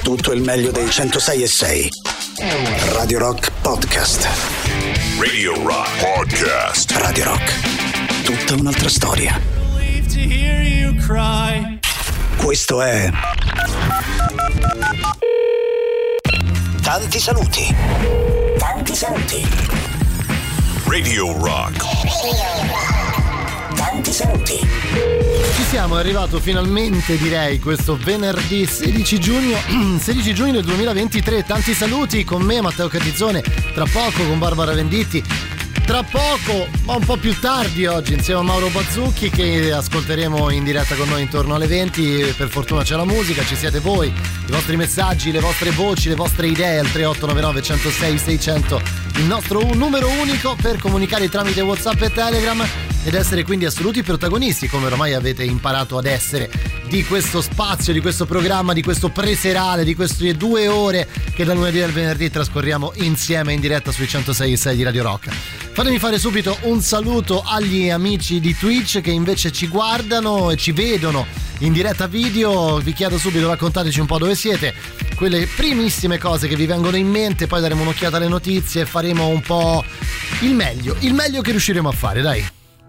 Tutto il meglio dei 106.6. Radio Rock Podcast. Radio Rock Podcast. Radio Rock. Tutta un'altra storia. Questo è Tanti saluti. Tanti saluti. Radio Rock. Tanti saluti. Ci siamo, è arrivato finalmente, direi, questo venerdì 16 giugno del 2023. Tanti saluti con me, Matteo Catizzone, tra poco con Barbara Venditti, tra poco, ma un po' più tardi oggi, insieme a Mauro Bazzucchi, che ascolteremo in diretta con noi intorno alle 20. Per fortuna c'è la musica, ci siete voi, i vostri messaggi, le vostre voci, le vostre idee al 3899 106 600, il nostro numero unico per comunicare tramite WhatsApp e Telegram ed essere quindi assoluti protagonisti, come ormai avete imparato ad essere, di questo spazio, di questo programma, di questo preserale, di queste 2 ore che dal lunedì al venerdì trascorriamo insieme in diretta sui 106.6 di Radio Rock. Fatemi fare subito un saluto agli amici di Twitch che invece ci guardano e ci vedono in diretta video. Vi chiedo subito, raccontateci un po' dove siete, quelle primissime cose che vi vengono in mente, poi daremo un'occhiata alle notizie e faremo un po' il meglio che riusciremo a fare, dai.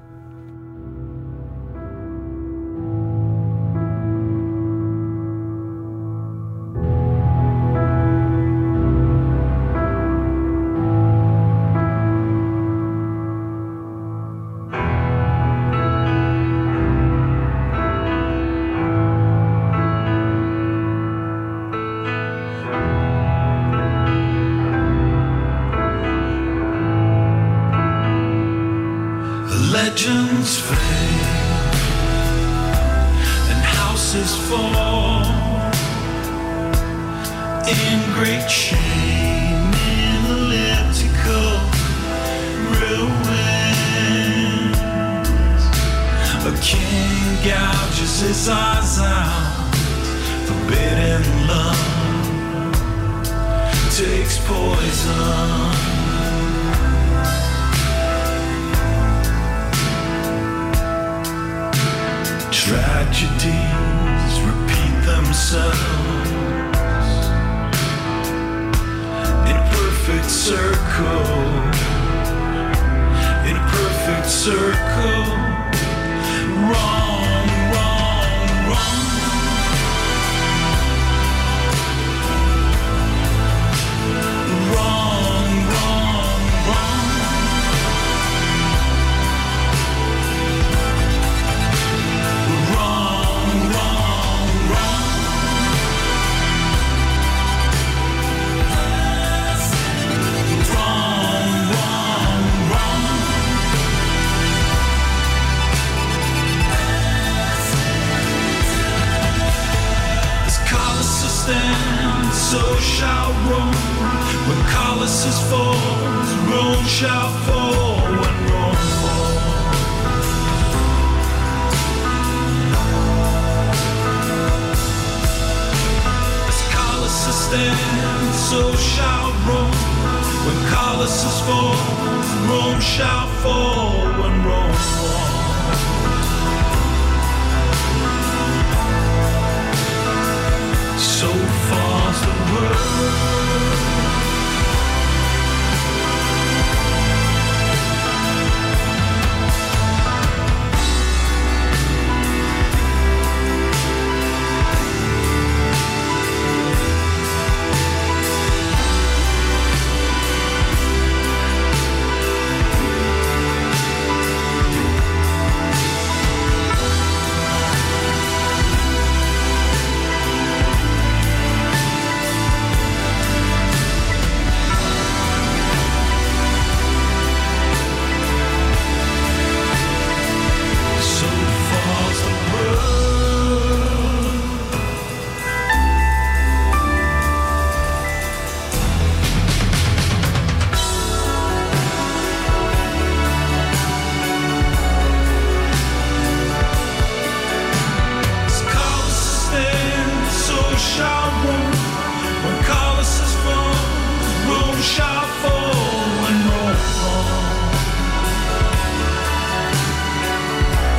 Legends fade and houses fall in great shame in elliptical ruins. A king gouges his eyes out, forbidden love takes poison. Tragedies repeat themselves in a perfect circle, in a perfect circle. Wrong, wrong, wrong. Wrong, wrong, wrong. So shall Rome, when Colossus falls, Rome shall fall when Rome falls. As Colossus stands, so shall Rome, when Colossus falls, Rome shall fall when Rome falls. So far's the world.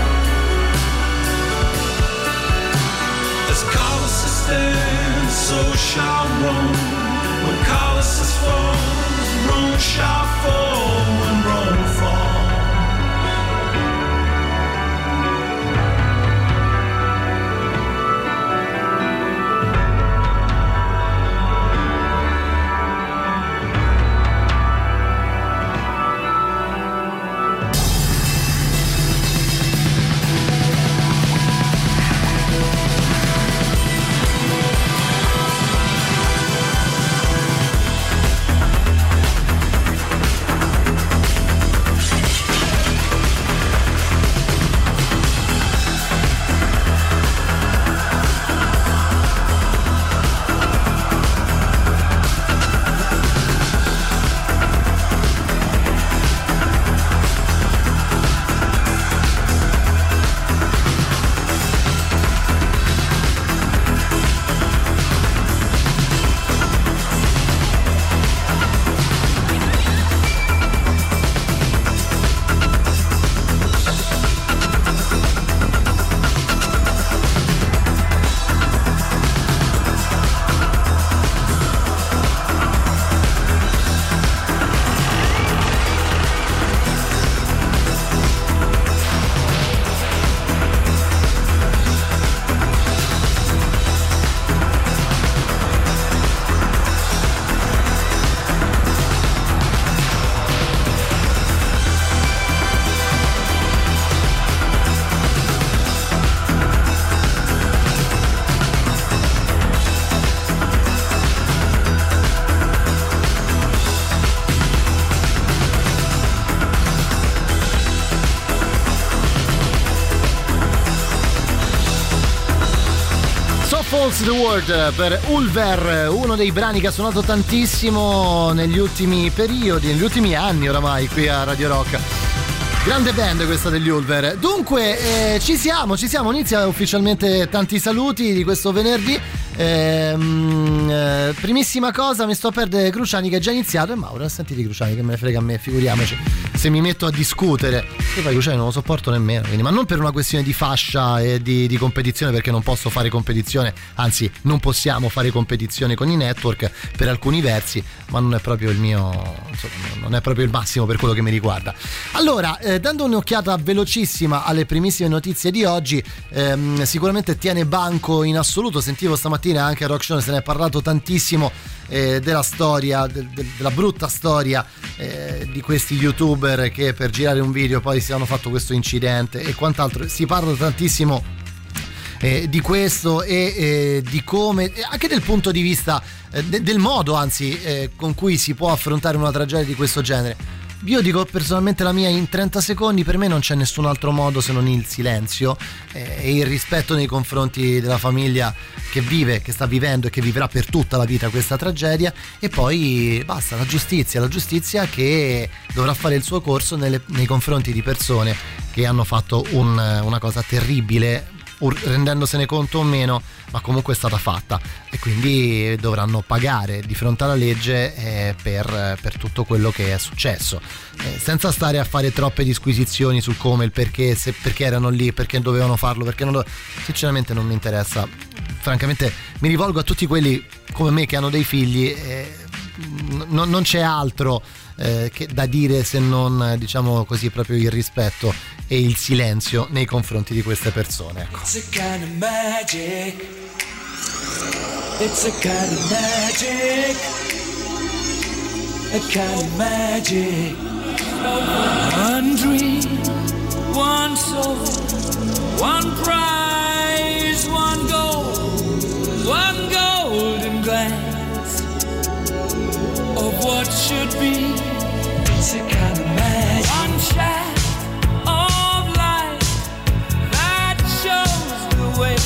so shall roam. When Colossus falls, Rome shall fall. When Rome falls. Falls the World per Ulver, uno dei brani che ha suonato tantissimo negli ultimi periodi, negli ultimi anni oramai qui a Radio Rock. Grande band questa degli Ulver. Dunque ci siamo, inizia ufficialmente Tanti Saluti di questo venerdì. Primissima cosa, mi sto a perdere Cruciani che è già iniziato. E Mauro, sentiti Cruciani, che me ne frega a me, figuriamoci se mi metto a discutere. Io poi Cruciani non lo sopporto nemmeno, quindi, ma non per una questione di fascia e di competizione, perché non posso fare competizione, anzi non possiamo fare competizione con i network per alcuni versi, ma non è proprio il mio, insomma, non è proprio il massimo per quello che mi riguarda. Allora, dando un'occhiata velocissima alle primissime notizie di oggi, sicuramente tiene banco in assoluto. Sentivo stamattina anche a Rock Show, se ne è parlato tantissimo, della storia, della brutta storia di questi youtuber che per girare un video poi si hanno fatto questo incidente e quant'altro. Si parla tantissimo di questo e di come, anche del punto di vista del modo, anzi, con cui si può affrontare una tragedia di questo genere. Io dico personalmente la mia in 30 secondi, per me non c'è nessun altro modo se non il silenzio e il rispetto nei confronti della famiglia che vive, che sta vivendo e che vivrà per tutta la vita questa tragedia, e poi basta, la giustizia che dovrà fare il suo corso nei confronti di persone che hanno fatto una cosa terribile, rendendosene conto o meno, ma comunque è stata fatta, e quindi dovranno pagare di fronte alla legge per tutto quello che è successo, senza stare a fare troppe disquisizioni sul come, il perché, perché erano lì, perché dovevano farlo, perché non sinceramente non mi interessa. Francamente mi rivolgo a tutti quelli come me che hanno dei figli, non c'è altro che da dire se non, diciamo così, proprio il rispetto e il silenzio nei confronti di queste persone, ecco. It's a kind of magic. It's a kind of magic. A kind of magic. One dream, one soul, one prize, one golden glance of what should be. It's a kind of magic. One shaft of light that shows the way.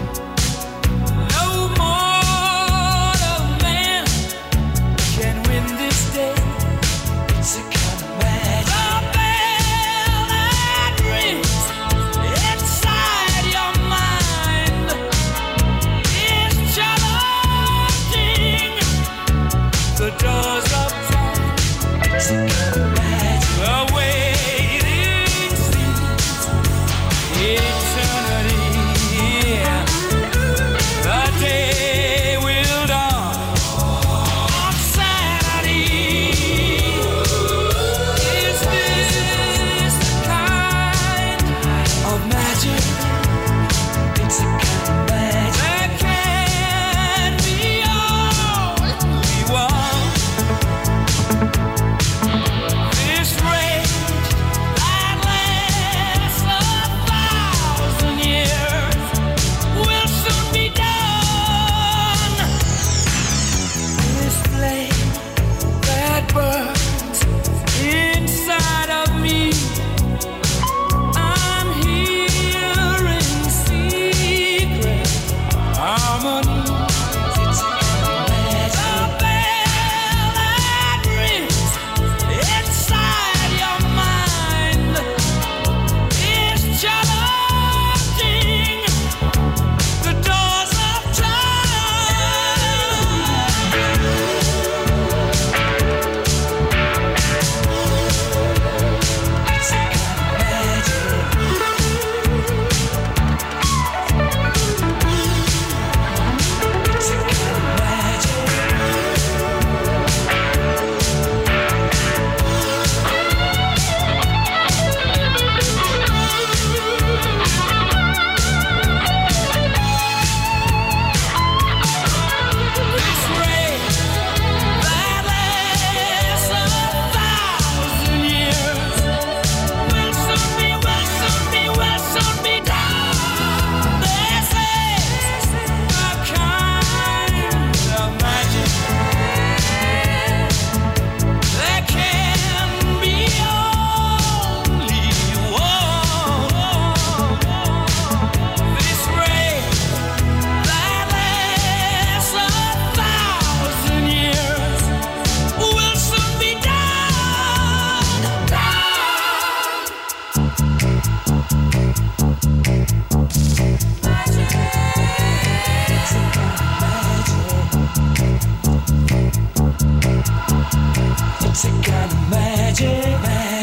No mortal man can win this day. It's a kind of magic. The bell that rings inside your mind is challenging the doors of time. It's a kind of magic. The way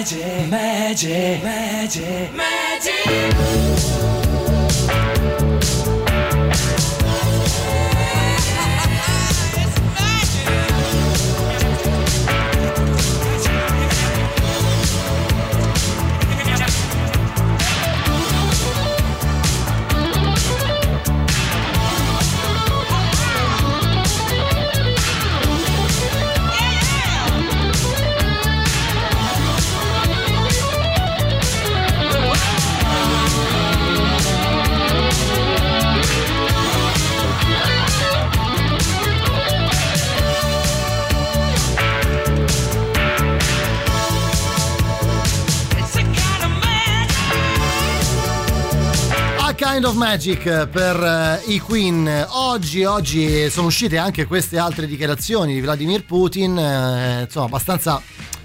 magic, magic, magic, magic. Kind of Magic per i Queen. Oggi sono uscite anche queste altre dichiarazioni di Vladimir Putin, insomma abbastanza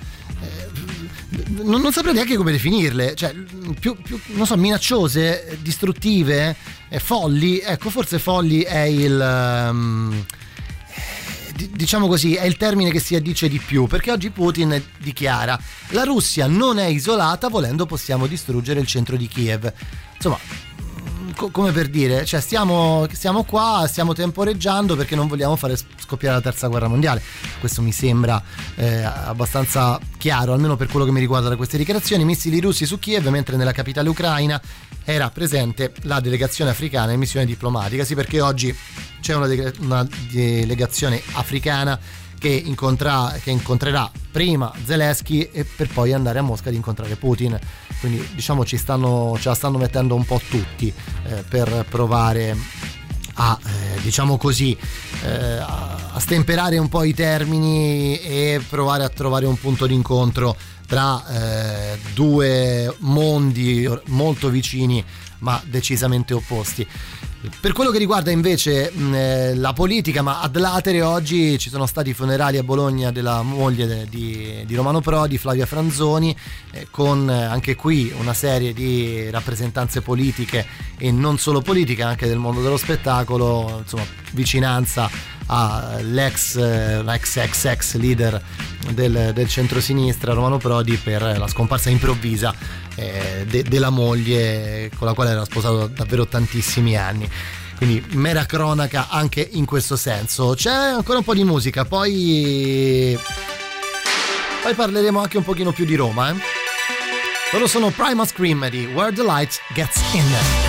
non saprei neanche come definirle, cioè più non so, minacciose, distruttive, folli. Ecco, forse folli è il diciamo così, è il termine che si addice di più, perché oggi Putin dichiara: la Russia non è isolata, volendo possiamo distruggere il centro di Kiev. Insomma, come per dire, cioè stiamo qua, stiamo temporeggiando perché non vogliamo fare scoppiare la terza guerra mondiale. Questo mi sembra abbastanza chiaro, almeno per quello che mi riguarda da queste dichiarazioni. Missili russi su Kiev, mentre nella capitale ucraina era presente la delegazione africana in missione diplomatica. Sì, perché oggi c'è una delegazione africana che incontrerà prima Zelensky e per poi andare a Mosca ad incontrare Putin. Quindi diciamo ce la stanno mettendo un po' tutti per provare a diciamo così a stemperare un po' i termini e provare a trovare un punto d'incontro tra due mondi molto vicini ma decisamente opposti. Per quello che riguarda invece la politica, ma ad latere, oggi ci sono stati i funerali a Bologna della moglie di Romano Prodi, Flavia Franzoni, con anche qui una serie di rappresentanze politiche e non solo politiche, anche del mondo dello spettacolo, insomma vicinanza all'ex leader del centrosinistra Romano Prodi per la scomparsa improvvisa della moglie con la quale era sposato davvero tantissimi anni. Quindi mera cronaca anche in questo senso. C'è ancora un po' di musica, poi parleremo anche un pochino più di Roma. Loro sono Primal Scream di Where the Light Gets In.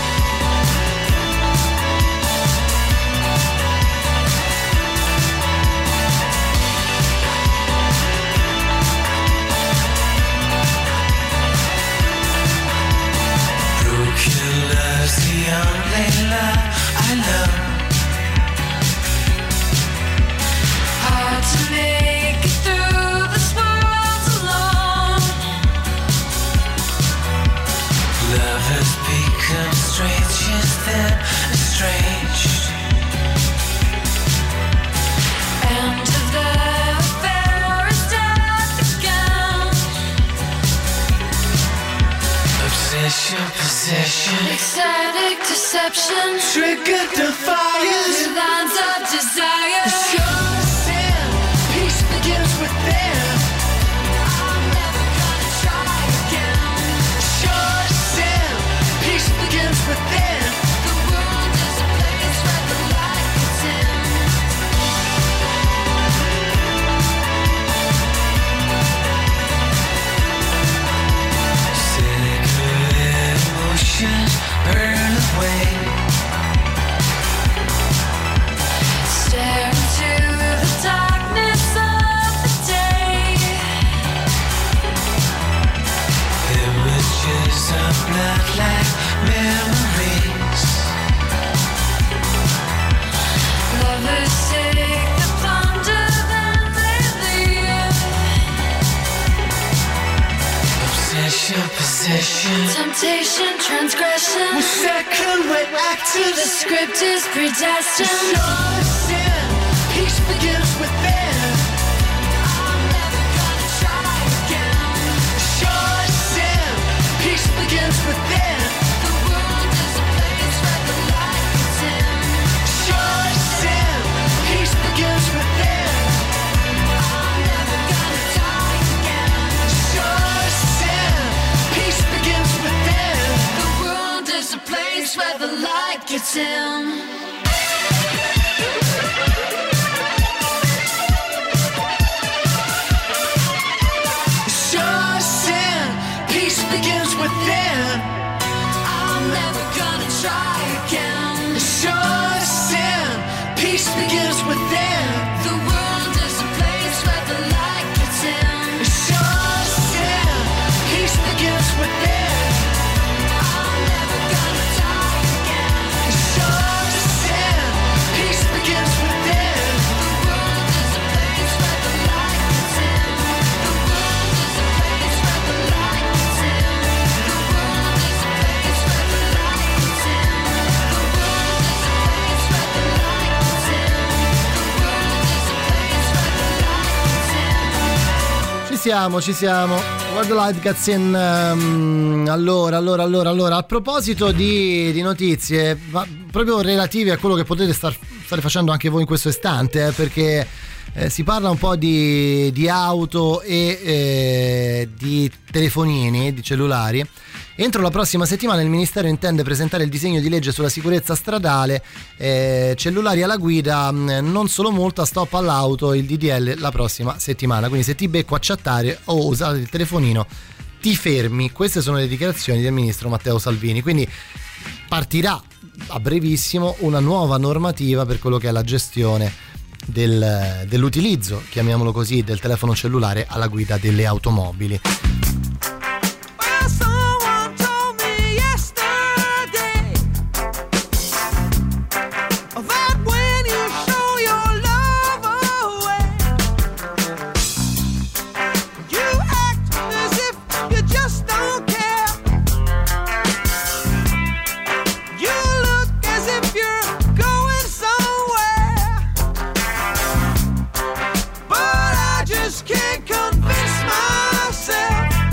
Ecstatic deception, Trigger defiance, lines of desire. Sure sin, peace begins within. I'm never gonna try again. Sure sin, peace begins within. The world is a place where the light gets in. Cigarette emotions burn away. Stare into the darkness of the day. Images of blood like memories. Lovers take the plunder, then they leave. Obsession, possession. Temptation, transgression. We're second, we're The actors. script is predestined. Sure sin, peace begins within. I'm never gonna try again. Sure sin, peace begins within. The world is a place where the light gets in. Sure sin, peace begins within. I'm never gonna die again. Sure sin. Tim. Sure sin, peace begins within. I'm never gonna try again. Sure sin, peace begins within. The world is a place where the light gets in. Sure sin, peace begins within. I'm never gonna die again. Sure sin, peace begins within. The world is a place where the light gets in. The world is a place where the light gets in. The world is a place where the light gets in. The world is a place where the light gets in. The world is a place where the light gets in. Ci siamo. Where the light gets in. Allora, a proposito di notizie, proprio relative a quello che potete stare facendo anche voi in questo istante, perché si parla un po' di auto e di telefonini, di cellulari. Entro la prossima settimana il Ministero intende presentare il disegno di legge sulla sicurezza stradale, cellulari alla guida, non solo multa, stop all'auto, il DDL la prossima settimana. Quindi se ti becco a chattare o usare il telefonino ti fermi. Queste sono le dichiarazioni del ministro Matteo Salvini. Quindi partirà a brevissimo una nuova normativa per quello che è la gestione dell'utilizzo, chiamiamolo così, del telefono cellulare alla guida delle automobili. Someone told me yesterday that when you show your love away, you act as if you just don't care. You look as if you're going somewhere, but I just can't convince myself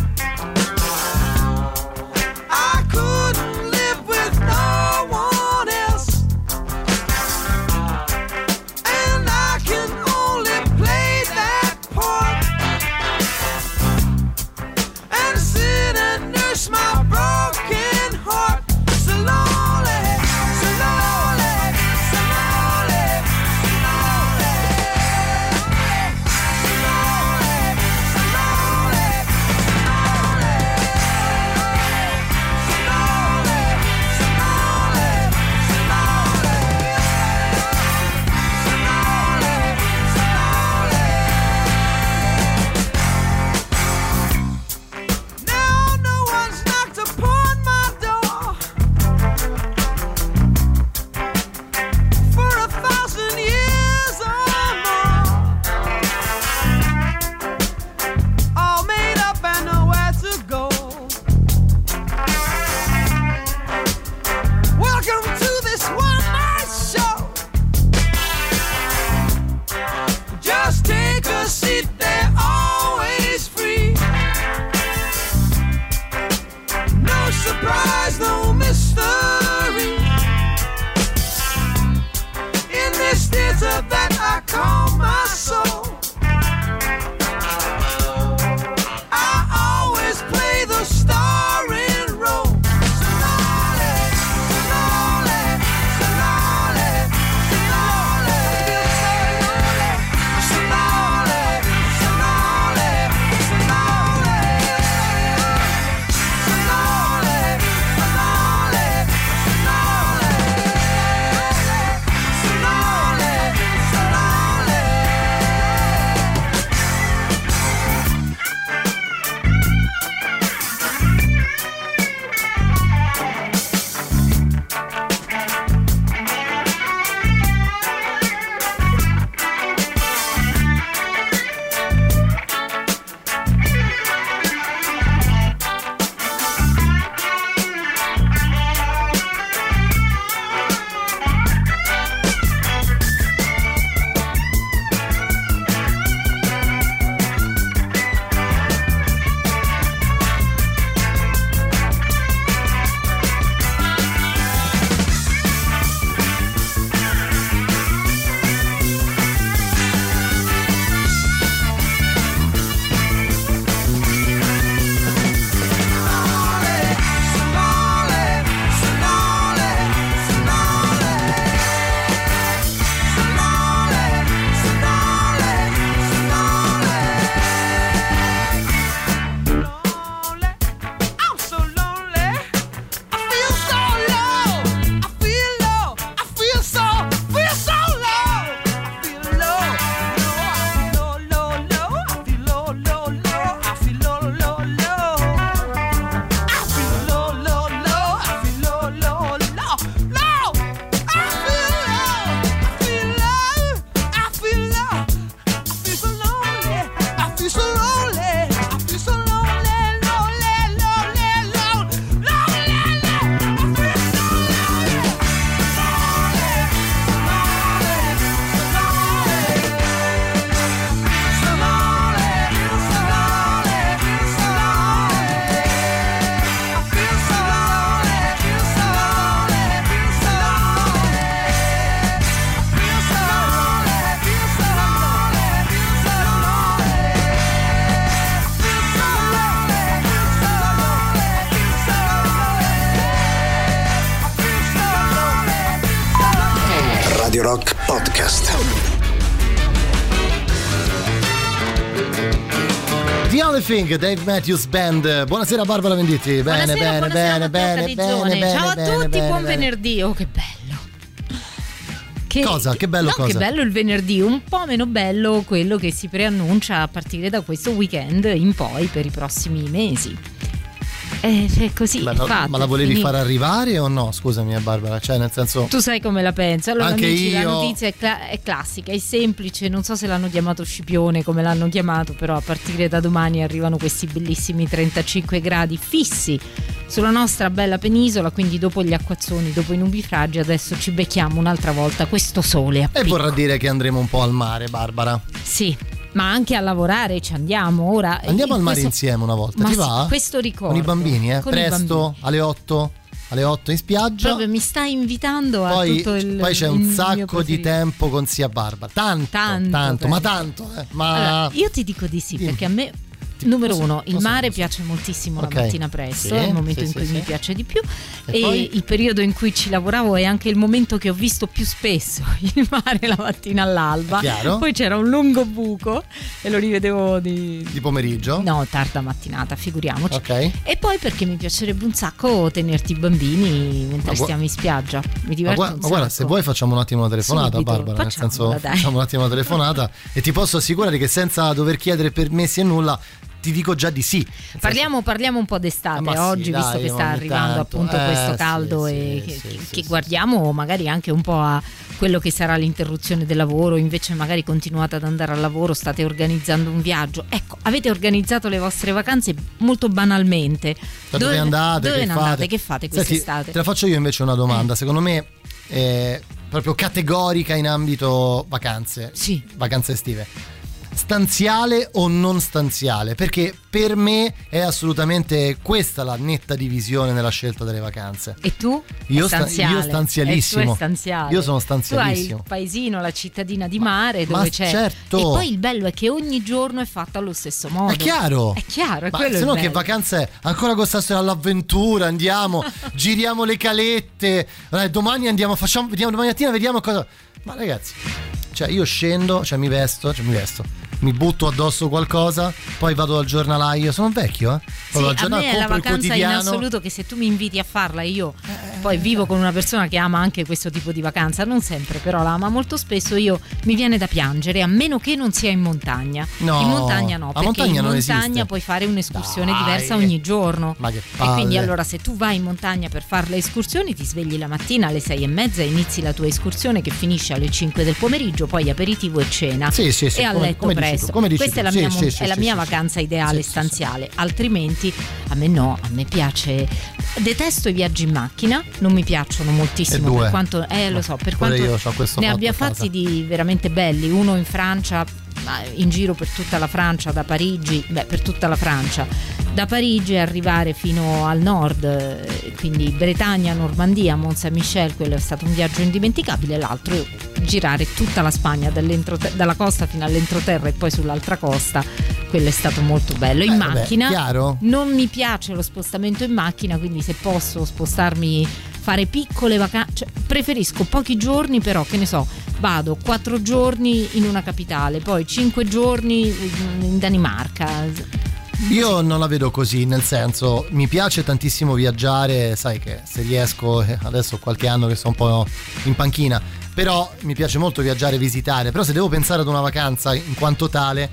Podcast. The Only Thing, Dave Matthews Band. Buonasera Barbara Venditti. Bene, Buonasera, bene. Ciao a tutti, buon bene. venerdì. Oh, che bello. Che bello cosa? Che bello il venerdì, un po' meno bello quello che si preannuncia a partire da questo weekend in poi per i prossimi mesi. È così. Ma la volevi far arrivare o no? Scusami Barbara, cioè nel senso... Tu sai come la penso. Allora anche amici, io... la notizia è classica, è semplice, non so se l'hanno chiamato Scipione, come l'hanno chiamato, però a partire da domani arrivano questi bellissimi 35 gradi fissi sulla nostra bella penisola, quindi dopo gli acquazzoni, dopo i nubifragi, adesso ci becchiamo un'altra volta questo sole a E picco. vorrà dire che andremo un po' al mare, Barbara. Sì, ma anche a lavorare ci andiamo ora. Andiamo al mare insieme una volta, ma ti sì, va? questo ricordo. Con i bambini, Con i presto, bambini. alle 8 in spiaggia. Proprio mi stai invitando a Poi, tutto il poi c'è il un mio sacco di preferito. tempo con zia Barbara. Tanto, ma tanto. Ma Allora, io ti dico di sì, Dimmi. perché a me numero uno, il cosa? mare piace moltissimo Ok. la mattina presto, Sì, è il momento sì, in cui sì, mi sì. piace di più E e poi? il periodo in cui ci lavoravo è anche il momento che ho visto più spesso il mare la mattina all'alba. È chiaro. Poi c'era un lungo buco e lo rivedevo di pomeriggio? no, tarda mattinata, figuriamoci. Ok. E poi perché mi piacerebbe un sacco tenerti i bambini mentre Ma stiamo in spiaggia. Mi Ma diverto guarda, un sacco. se vuoi facciamo un attimo una telefonata, Subito, Barbara, nel facciamola, senso dai. facciamo un attimo una telefonata e ti posso assicurare che senza dover chiedere permessi e nulla ti dico già di sì. Nel Parliamo un po' d'estate Ma sì, oggi, dai, visto che sta ogni arrivando tanto. appunto questo Sì, caldo sì, e sì, che sì. guardiamo magari anche un po' a quello che sarà l'interruzione del lavoro, invece magari continuate ad andare al lavoro, state organizzando un viaggio. Ecco, avete organizzato le vostre vacanze molto banalmente. Da dove andate? Dove che andate? fate? Che fate Senti, quest'estate? te la faccio io invece una domanda. Secondo me proprio categorica in ambito vacanze. Sì. Vacanze estive. Stanziale o non stanziale? Perché per me è assolutamente questa la netta divisione nella scelta delle vacanze. E tu? Io Stanziale. stanzialissimo. E tu è stanziale. Io sono stanzialissimo. Tu hai il paesino, la cittadina di mare ma dove c'è. certo. E poi il bello è che ogni giorno è fatto allo stesso modo. È chiaro. È chiaro, è Ma quello se il no bello. che vacanza è? Ancora con sta storia all'avventura, andiamo, giriamo le calette, domani andiamo, vediamo domani mattina, vediamo cosa. Ma ragazzi, cioè io scendo, mi vesto, mi butto addosso qualcosa, poi vado dal giornalaio, sono vecchio, Sì, vado al a giornale, me è la compro il vacanza in quotidiano. assoluto che se tu mi inviti a farla e io poi vivo con una persona che ama anche questo tipo di vacanza, non sempre però la ama molto spesso, io mi viene da piangere, a meno che non sia in montagna. No, in montagna no, la perché montagna in non montagna esiste. puoi fare un'escursione Dai. diversa ogni giorno. Ma che E palle. quindi allora se tu vai in montagna per fare le escursioni ti svegli la mattina alle 6:30 e inizi la tua escursione che finisce alle 5 del pomeriggio, poi aperitivo e cena Sì, e a letto come dici presto. tu, come dici Questa tu. è la mia, Sì, sì, è la sì, mia sì, vacanza sì. ideale Sì, sì, stanziale, altrimenti a me no, a me piace, detesto i viaggi in macchina, non mi piacciono moltissimo E due. per quanto lo so, per Pure quanto io c'ho questo ne fatto abbia a casa. fatti di veramente belli, uno in Francia, in giro per tutta la Francia, da Parigi, per tutta la Francia, da Parigi arrivare fino al nord, quindi Bretagna, Normandia, Mont Saint-Michel, quello è stato un viaggio indimenticabile, l'altro girare tutta la Spagna dalla costa fino all'entroterra e poi sull'altra costa, quello è stato molto bello. In vabbè, macchina chiaro. non mi piace lo spostamento in macchina, quindi se posso spostarmi, fare piccole vacanze, cioè, preferisco pochi giorni, però che ne so, vado 4 giorni in una capitale, poi 5 giorni in Danimarca. Io non la vedo così, nel senso, mi piace tantissimo viaggiare, sai che se riesco, adesso ho qualche anno che sono un po' in panchina, però mi piace molto viaggiare e visitare, però se devo pensare ad una vacanza in quanto tale,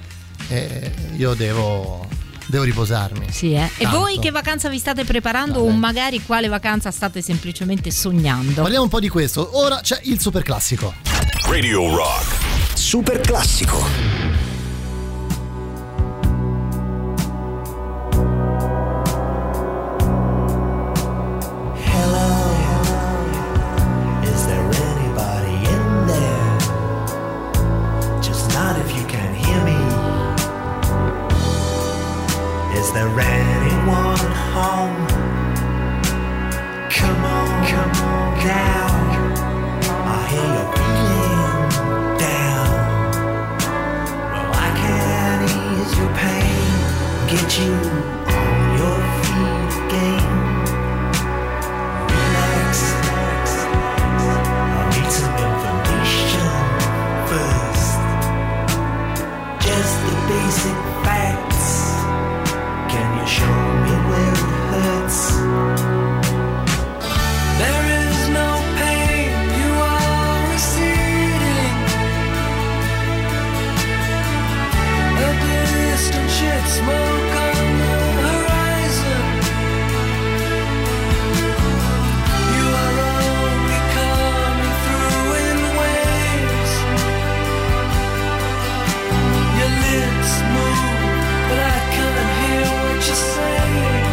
io devo riposarmi. Sì, E Tanto. voi che vacanza vi state preparando Vabbè. o magari quale vacanza state semplicemente sognando? Parliamo un po' di questo, ora c'è il super classico. Radio Rock. Super classico. Is there anybody in there? Just not if you can hear me. Is there anyone home? Come on now. I hear you're feeling down. Well, I can ease your pain, get you on your feet again. Relax, I need some information. basic facts. Can you show me where it hurts? There is no pain, you are receding. A distant ship smoke on the horizon. You are only coming through in waves. Your lips move, but I can't hear what you're saying.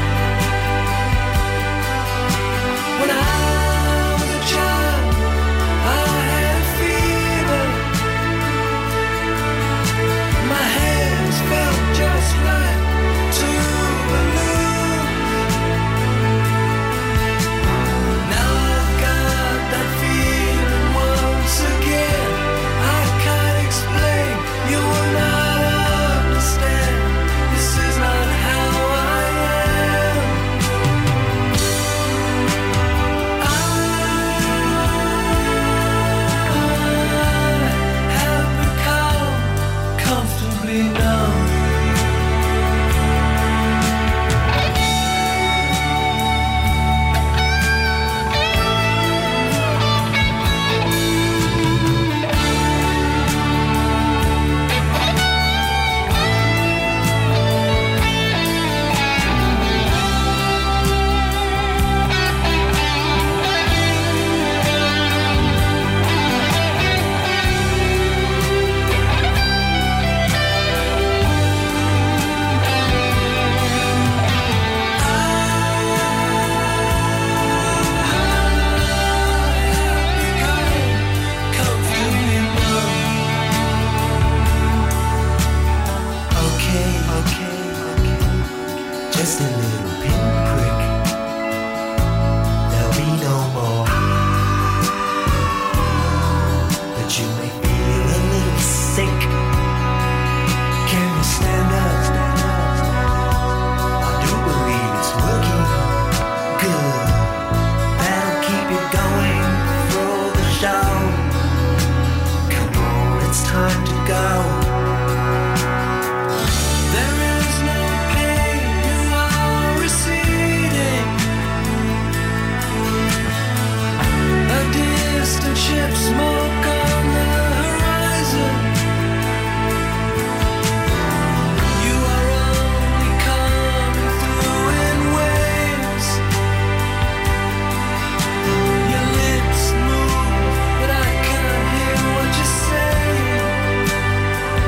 When I was a child, I had a fever. My hands felt just like two balloons. Now I've got that feeling once again. I can't explain, you will not understand. This is not how I am. I have become comfortably numb. Okay. Just a little pinprick. There'll be no more. But you may feel a little sick. Can you stand up? I do believe it's working. Good. That'll keep you going through the show. Come on, it's time to go. There is no pain, you are receding. A distant ship smoke on the horizon. You are only coming through in waves. Your lips move, but I can't hear what you're saying.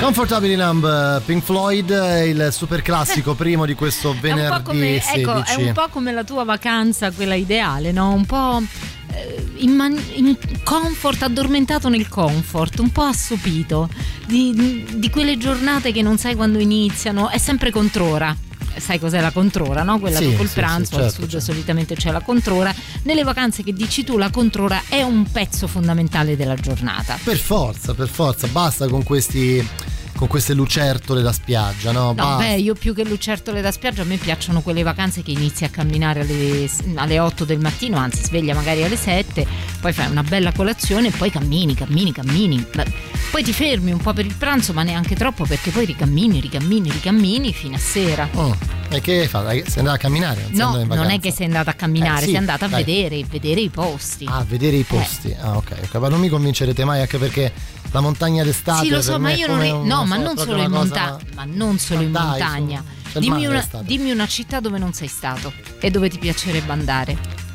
Comfortably Numb, Pink Floyd, il super classico primo di questo venerdì 16. Ecco, è un po' come la tua vacanza, quella ideale, no? Un po' in comfort, addormentato nel comfort, un po' assopito di quelle giornate che non sai quando iniziano, è sempre controra. Sai cos'è la controra, no? Quella dopo il pranzo, certo, al sud solitamente c'è la controra. Nelle vacanze che dici tu, la controra è un pezzo fondamentale della giornata. Per forza, basta con queste lucertole da spiaggia, no? No, beh, io più che lucertole da spiaggia, a me piacciono quelle vacanze che inizi a camminare alle 8 del mattino, anzi sveglia magari alle 7, poi fai una bella colazione e poi cammini. Poi ti fermi un po' per il pranzo, ma neanche troppo, perché poi ricammini fino a sera. E che fai? Sei andata a camminare? No, non è che sei andata a camminare, sì, sei andata a dai. vedere i posti. Ah, vedere i posti. Ok, ma non mi convincerete mai, anche perché la montagna d'estate. Sì, lo so, per ma me io è non come è. No, ma non solo in montagna. Ma non solo in montagna. Dimmi una città dove non sei stato e dove ti piacerebbe andare.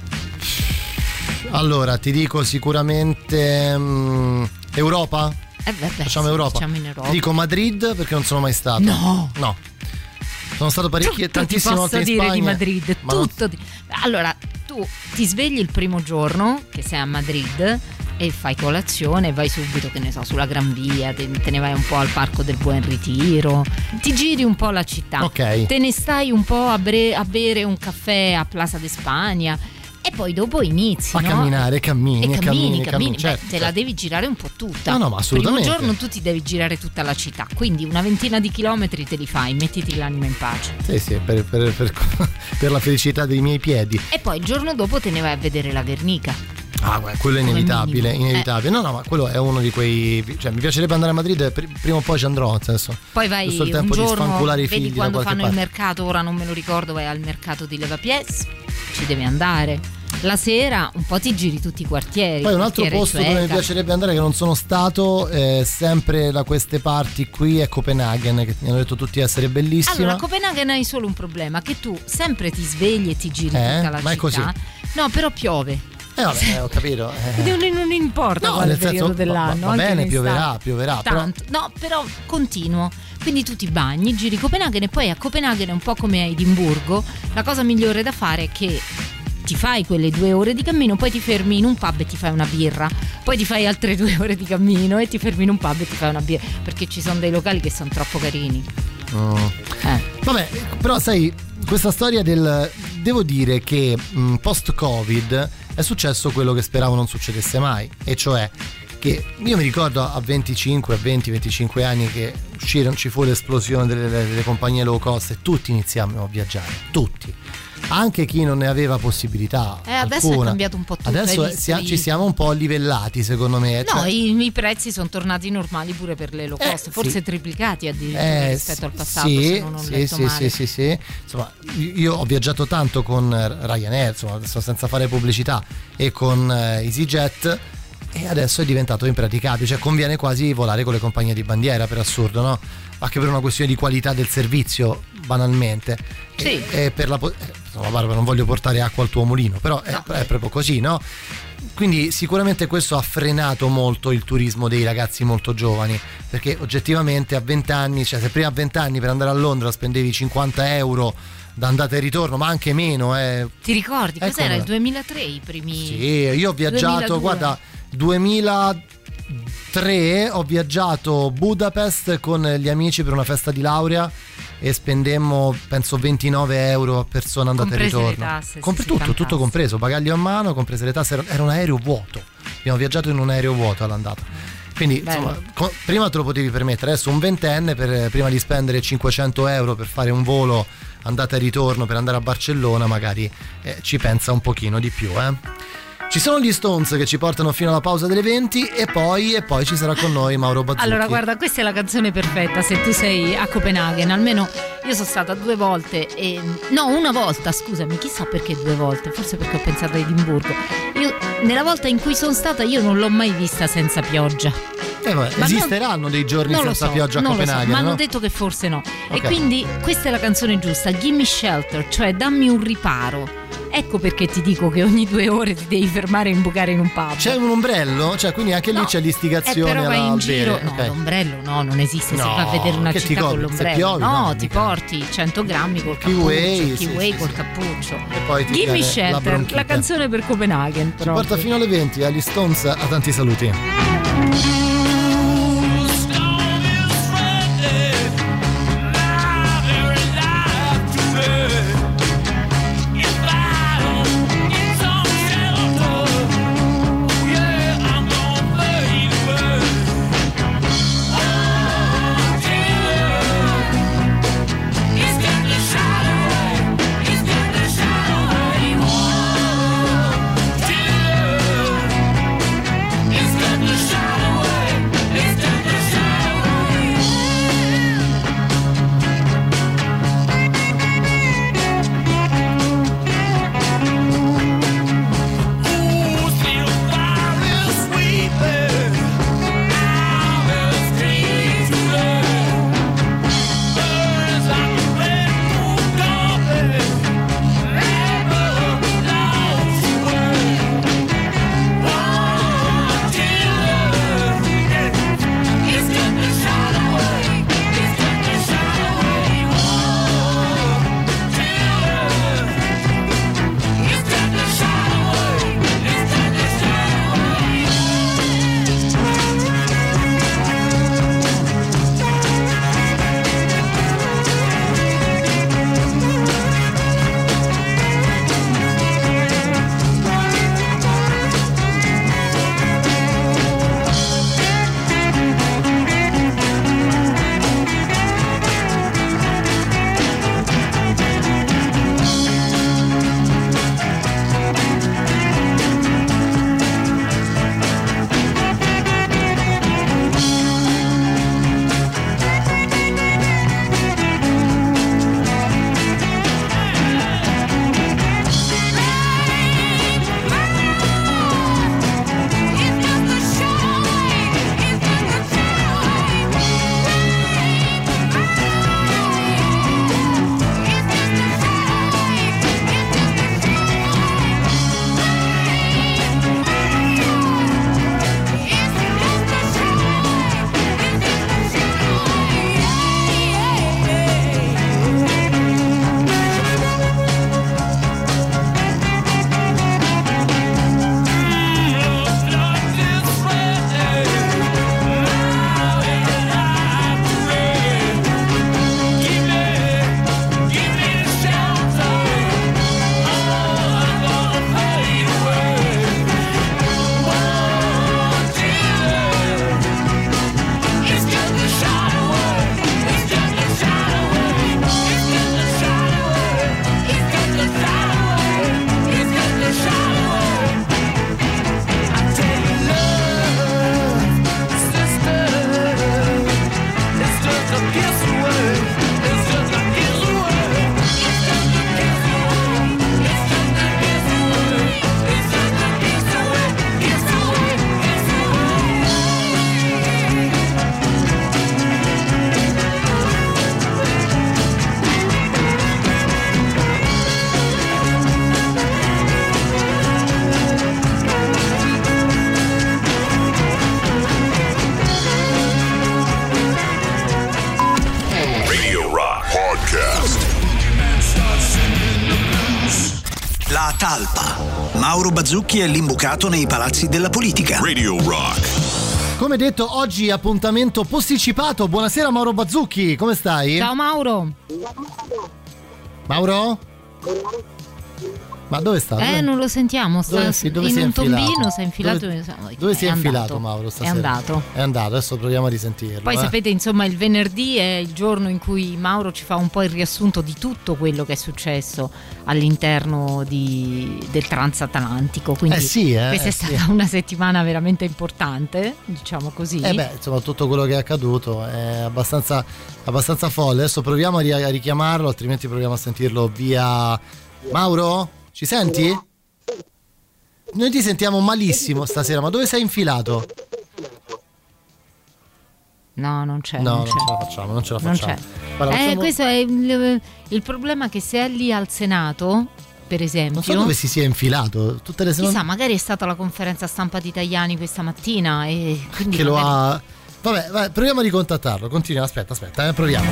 Allora, ti dico sicuramente Europa? Facciamo Europa. Facciamo in Europa. Ti dico Madrid perché non sono mai stato. No. Sono stato tantissime volte in Spagna. Spagna. Di Madrid, ma tutto. Allora, tu ti svegli il primo giorno che sei a Madrid e fai colazione, vai subito, che ne so, sulla Gran Via, te ne vai un po' al Parco del Buen Retiro, ti giri un po' la città, Ok. te ne stai un po' a bere un caffè a Plaza de Spagna e poi dopo inizi, A no? camminare, cammini. Beh, Certo, te la devi girare un po' tutta. No, ma assolutamente. Il primo giorno tu ti devi girare tutta la città, quindi una ventina di chilometri te li fai, mettiti l'anima in pace. Sì, per la felicità dei miei piedi. E poi il giorno dopo te ne vai a vedere la Guernica. Ah, guarda, quello è Come inevitabile, minimo. inevitabile. No, ma quello è uno di quei. Cioè, mi piacerebbe andare a Madrid, prima o poi ci andrò, nel senso. Poi vai giusto il un tempo di giorno, sfanculare i vedi figli quando da qualche fanno il parte. mercato, ora non me lo ricordo, vai al mercato di Levapiés, ci devi andare. La sera un po' ti giri tutti i quartieri. Poi un altro quartiere posto dove mi Sueca. piacerebbe andare, che non sono stato, sempre da queste parti qui, è Copenaghen, che mi hanno detto tutti essere bellissima. Allora, a Copenaghen hai solo un problema, che tu sempre ti svegli e ti giri tutta la ma città. è così. No, però piove. Vabbè, ho capito. Non importa No, quale nel senso, periodo dell'anno. va anche bene, in pioverà, estate. però. Tanto. No, però continuo. Quindi tu ti bagni, giri Copenaghen e poi a Copenaghen è un po' come a Edimburgo. La cosa migliore da fare è che ti fai quelle 2 ore di cammino, poi ti fermi in un pub e ti fai una birra, poi ti fai altre 2 ore di cammino e ti fermi in un pub e ti fai una birra, perché ci sono dei locali che sono troppo carini. Vabbè, però sai, questa storia devo dire che post-Covid è successo quello che speravo non succedesse mai, e cioè che io mi ricordo a 20-25 anni che ci fu l'esplosione delle compagnie low cost e tutti iniziamo a viaggiare, tutti. Anche chi non ne aveva possibilità adesso alcuna. è cambiato un po' tutto. Adesso ci siamo un po' livellati, secondo me. No, cioè, i prezzi sono tornati normali pure per le low cost, forse sì. triplicati addirittura rispetto al passato, se non ho letto male. Sì. Insomma, io ho viaggiato tanto con Ryanair, insomma, adesso senza fare pubblicità, e con EasyJet, e adesso è diventato impraticabile, cioè conviene quasi volare con le compagnie di bandiera, per assurdo, no? Anche per una questione di qualità del servizio, banalmente. Sì. E per la insomma, Barbara, non voglio portare acqua al tuo mulino, però è proprio così, no? Quindi sicuramente questo ha frenato molto il turismo dei ragazzi molto giovani, perché oggettivamente a 20 anni, cioè se prima a 20 anni per andare a Londra spendevi 50 euro da andata e ritorno, ma anche meno. Ti ricordi? Ecco, Cos'era il 2003 i primi? Sì, io ho viaggiato, 2002. guarda, 2003 ho viaggiato Budapest con gli amici per una festa di laurea e spendemmo penso 29 euro a persona andata e Comprese ritorno. le tasse, Tutto compreso, bagaglio a mano, comprese le tasse, era un aereo vuoto. Abbiamo viaggiato in un aereo vuoto all'andata. Quindi insomma, prima te lo potevi permettere, adesso un ventenne prima di spendere 500 euro per fare un volo andata e ritorno per andare a Barcellona magari ci pensa un pochino di più. Ci sono gli Stones che ci portano fino alla pausa delle 20 e poi ci sarà con noi Mauro Bazzucchi. Allora guarda, questa è la canzone perfetta se tu sei a Copenaghen. Almeno io sono stata 2 volte una volta, scusami, chissà perché 2 volte, forse perché ho pensato a Edimburgo. Io nella volta in cui sono stata io non l'ho mai vista senza pioggia. Esisteranno dei giorni senza pioggia a Copenaghen, ma no? hanno detto che forse no. Okay. E quindi questa è la canzone giusta, Gimme Shelter, cioè dammi un riparo. Ecco perché ti dico che ogni 2 ore ti devi fermare e imbucare in un pub. C'è un ombrello? Cioè, quindi anche lì c'è l'istigazione però vai in giro. bere. No, Okay. l'ombrello no, non esiste. Se No, vai a vedere una che ti città con copri? Se l'ombrello, piovi, no, no, ti mica. porti 100 grammi col cappuccio, Kiwi, kiwi sì, col sì. cappuccio. E poi ti Gimme viene la Shelter, bronchite. la canzone per Copenaghen. Ci porta fino alle 20 agli Stones, a tanti saluti. La talpa. Mauro Bazzucchi è l'imbucato nei palazzi della politica. Radio Rock. Come detto, oggi appuntamento posticipato. Buonasera Mauro Bazzucchi, come stai? Ciao Mauro. Mauro? Ma dove sta? Non lo sentiamo, sta dove in si è un infilato? tombino, si è infilato. Dove si è andato. infilato Mauro stasera? È andato. Adesso proviamo a risentirlo. Poi sapete, insomma, il venerdì è il giorno in cui Mauro ci fa un po' il riassunto di tutto quello che è successo all'interno del transatlantico. Quindi questa è stata una settimana veramente importante, diciamo così. Insomma, tutto quello che è accaduto è abbastanza folle. Adesso proviamo a richiamarlo, altrimenti proviamo a sentirlo via. Mauro? Ci senti? Noi ti sentiamo malissimo stasera, ma dove sei infilato? No, non c'è. Non ce la facciamo. Guarda, Questo è il problema, che se è lì al Senato per esempio. Non so dove si sia infilato. Tutte le Chissà, magari è stata la conferenza stampa di Tajani questa mattina e quindi che magari... lo ha... Vabbè, proviamo a ricontattarlo. Continua, aspetta, proviamo.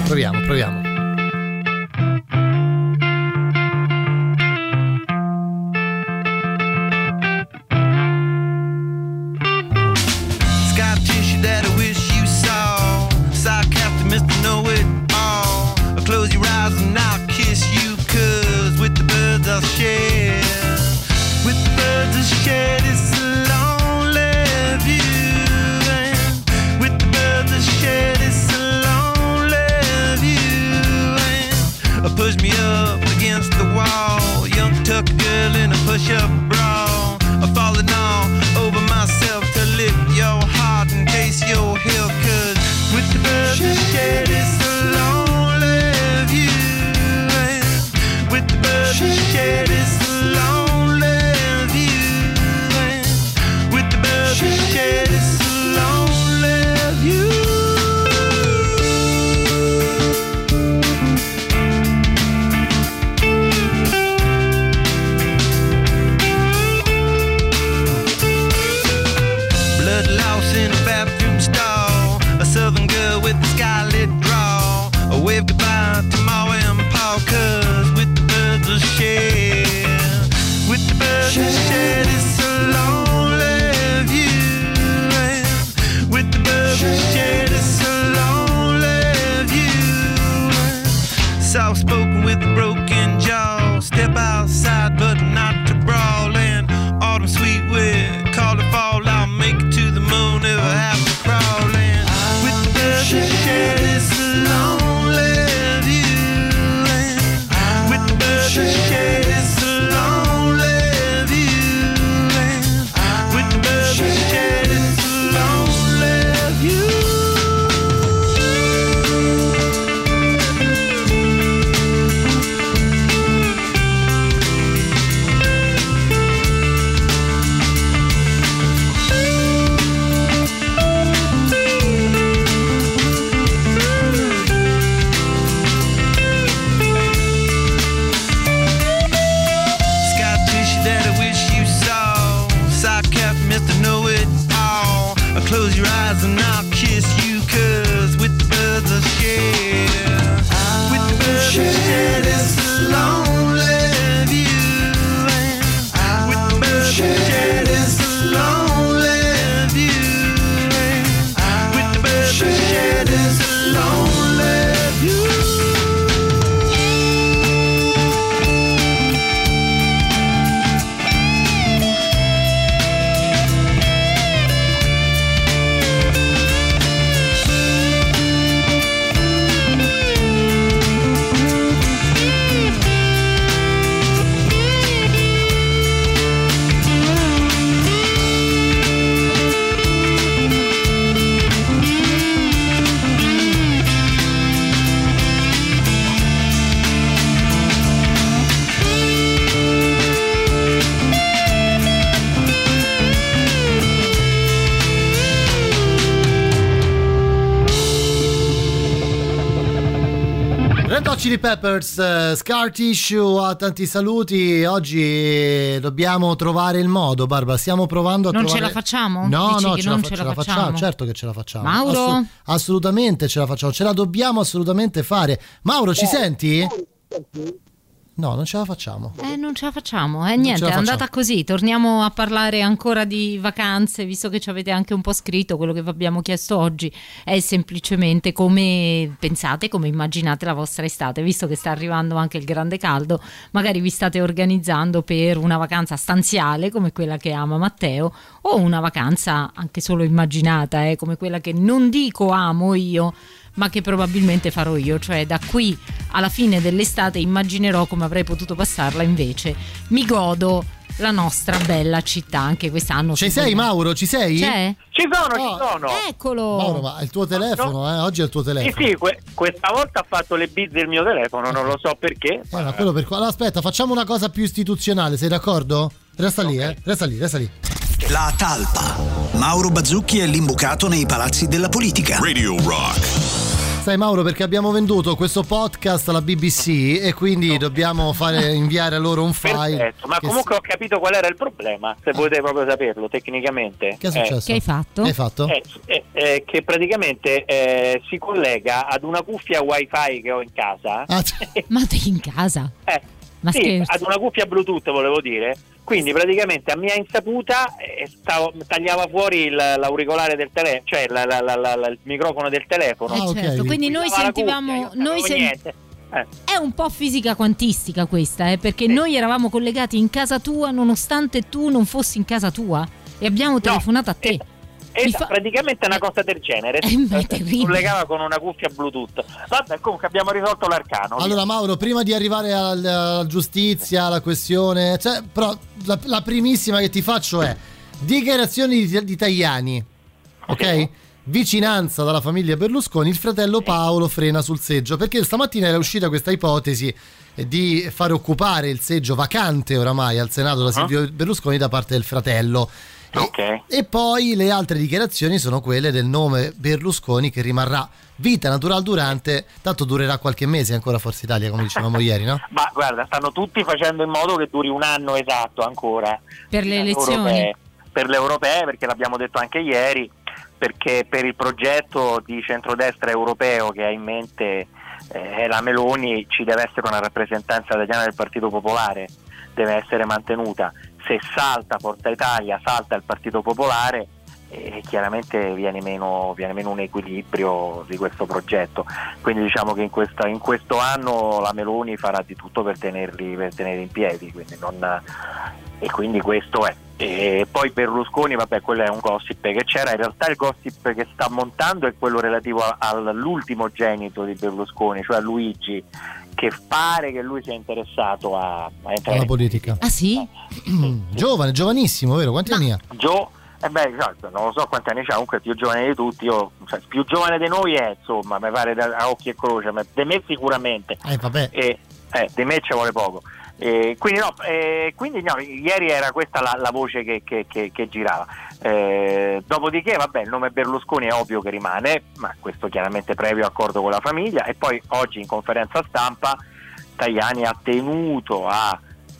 Scar tissue that I wish you saw. Sarcastic Mr. Know-It-All. Close your eyes and I'll kiss you, 'cause with the birds I'll share. With the birds I'll share this lonely view. And with the birds I'll share this lonely view. And push me up against the wall. Young tuck girl in a push-up bra. I'm falling all over myself to lift your heart and taste your heel, 'cause with the birds I'll share this lonely view. And with the birds I'll share this lonely view. And with the birds I'll share this lonely view. Blood loss in a bathroom stall. A southern girl with a scarlet draw. A wave goodbye to Ma and Pa, 'cause with the birds I'll share. With the birds I'll share this lonely view. And with the birds I'll share this lonely view. Soft spoken with a broken jaw. Step outside but not to brawl. And autumn sweet with call to fall. I'll make it to the moon if I have to crawl. And with the birds I'll share this lonely view. And with the birds I'll share this lonely view. And with the birds I'll share this lonely view. Scar tissue that I wish you saw. Sarcastic Mr. Know-It-All. Close your eyes and I'll kiss you, 'cause with the birds I'll share. With the birds I'll share this lonely view. And with the birds I'll share this lonely view. And with the birds I'll share this lonely view. Red Hot Chili Peppers, Scar Tissue, a tanti saluti. Oggi dobbiamo trovare il modo, Barbara, stiamo provando a Non trovare... ce la facciamo? No, Dici no, che ce non la ce la facciamo, facciamo? certo che ce la facciamo. Mauro? Assolutamente ce la facciamo, ce la dobbiamo assolutamente fare. Mauro, ci senti? No, non ce la facciamo. Non ce la facciamo, ce niente, la è facciamo. andata così. Torniamo a parlare ancora di vacanze, visto che ci avete anche un po' scritto. Quello che vi abbiamo chiesto oggi è semplicemente come pensate, come immaginate la vostra estate, visto che sta arrivando anche il grande caldo. Magari vi state organizzando per una vacanza stanziale come quella che ama Matteo, o una vacanza anche solo immaginata, come quella che non dico amo io, ma che probabilmente farò io, cioè da qui alla fine dell'estate immaginerò come avrei potuto passarla invece. Mi godo la nostra bella città anche quest'anno. Ci sei, Mauro? Ci sei? C'è? Ci sono. Eccolo. Mauro, ma è il tuo telefono, Oggi è il tuo telefono. Sì, questa volta ha fatto le bizze il mio telefono, non lo so perché. Ma quello per allora, aspetta, facciamo una cosa più istituzionale, sei d'accordo? Resta lì, resta lì. La talpa. Mauro Bazzucchi è l'imbucato nei palazzi della politica. Radio Rock. Sai Mauro, perché abbiamo venduto questo podcast alla BBC e quindi dobbiamo inviare a loro un file. Perfetto, ma comunque ho capito qual era il problema, se volete proprio saperlo tecnicamente. Che è successo? Che hai fatto? Che praticamente si collega ad una cuffia wifi che ho in casa. Ma te in casa? Ma sì, scherzi? ad una cuffia Bluetooth volevo dire. Quindi praticamente a mia insaputa tagliava fuori l'auricolare del telefono, cioè il microfono del telefono. Certo, quindi noi sentivamo, è un po' fisica quantistica questa, perché noi eravamo collegati in casa tua nonostante tu non fossi in casa tua e abbiamo telefonato a te. Praticamente è una cosa del genere, si collegava con una cuffia Bluetooth. Vabbè, comunque abbiamo risolto l'arcano. Allora Mauro, prima di arrivare alla giustizia, alla questione, però la primissima che ti faccio è dichiarazioni di Tajani, ok? Vicinanza dalla famiglia Berlusconi, il fratello Paolo frena sul seggio, perché stamattina era uscita questa ipotesi di fare occupare il seggio vacante oramai al Senato da Silvio Berlusconi da parte del fratello. E poi le altre dichiarazioni sono quelle del nome Berlusconi, che rimarrà vita natural durante, tanto durerà qualche mese ancora Forza Italia, come dicevamo ieri, no? Ma guarda, stanno tutti facendo in modo che duri un anno esatto ancora per le elezioni, per le europee, perché l'abbiamo detto anche ieri, perché per il progetto di centrodestra europeo che ha in mente la Meloni ci deve essere una rappresentanza italiana del Partito Popolare, deve essere mantenuta. Se salta Forza Italia, salta il Partito Popolare, chiaramente viene meno un equilibrio di questo progetto. Quindi diciamo che in questo anno la Meloni farà di tutto per tenerli in piedi, e quindi questo è. E poi Berlusconi, vabbè, quello è un gossip che c'era. In realtà il gossip che sta montando è quello relativo all'ultimo genito di Berlusconi, cioè a Luigi, che pare che lui sia interessato a entrare alla politica. Ah sì? Giovane, giovanissimo, vero? Quanti anni ha? Non lo so quanti anni c'ha, comunque più giovane di tutti, più giovane di noi è, insomma, mi pare a occhi e croce, ma di me sicuramente. Vabbè. Di me ci vuole poco. Quindi ieri era questa la voce che girava. Dopodiché, vabbè, il nome Berlusconi è ovvio che rimane, ma questo chiaramente previo accordo con la famiglia. E poi oggi in conferenza stampa Tajani ha tenuto a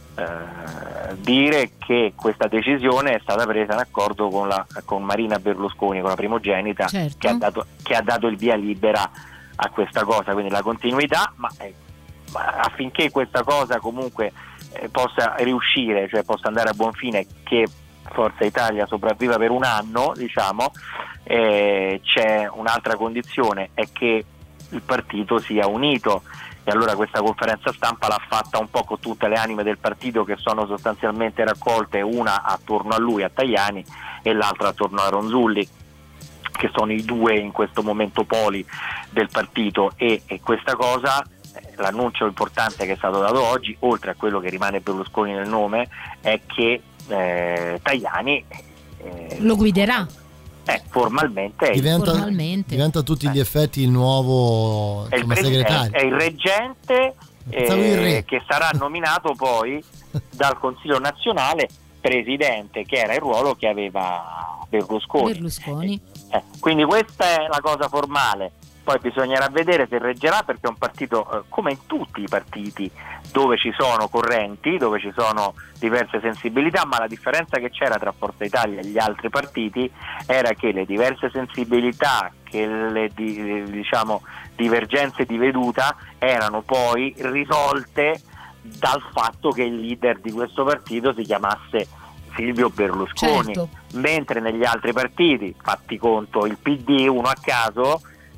dire che questa decisione è stata presa in accordo con Marina Berlusconi, con la primogenita, certo, che ha dato il via libera a questa cosa, quindi la continuità, ma affinché questa cosa comunque possa riuscire, cioè possa andare a buon fine, che Forza Italia sopravviva per un anno, diciamo, c'è un'altra condizione, è che il partito sia unito. E allora questa conferenza stampa l'ha fatta un po' con tutte le anime del partito, che sono sostanzialmente raccolte, una attorno a lui, a Tajani, e l'altra attorno a Ronzulli, che sono i due in questo momento poli del partito. E questa cosa, l'annuncio importante che è stato dato oggi, oltre a quello che rimane Berlusconi nel nome, è che Tajani lo guiderà. Formalmente diventa a tutti gli effetti il nuovo segretario. È il reggente, che sarà nominato poi dal Consiglio nazionale presidente, che era il ruolo che aveva Berlusconi. Quindi questa è la cosa formale. Poi bisognerà vedere se reggerà, perché è un partito, come in tutti i partiti, dove ci sono correnti, dove ci sono diverse sensibilità, ma la differenza che c'era tra Forza Italia e gli altri partiti era che le diverse sensibilità, che le divergenze di veduta erano poi risolte dal fatto che il leader di questo partito si chiamasse Silvio Berlusconi, certo, mentre negli altri partiti, fatti conto il PD, uno a caso,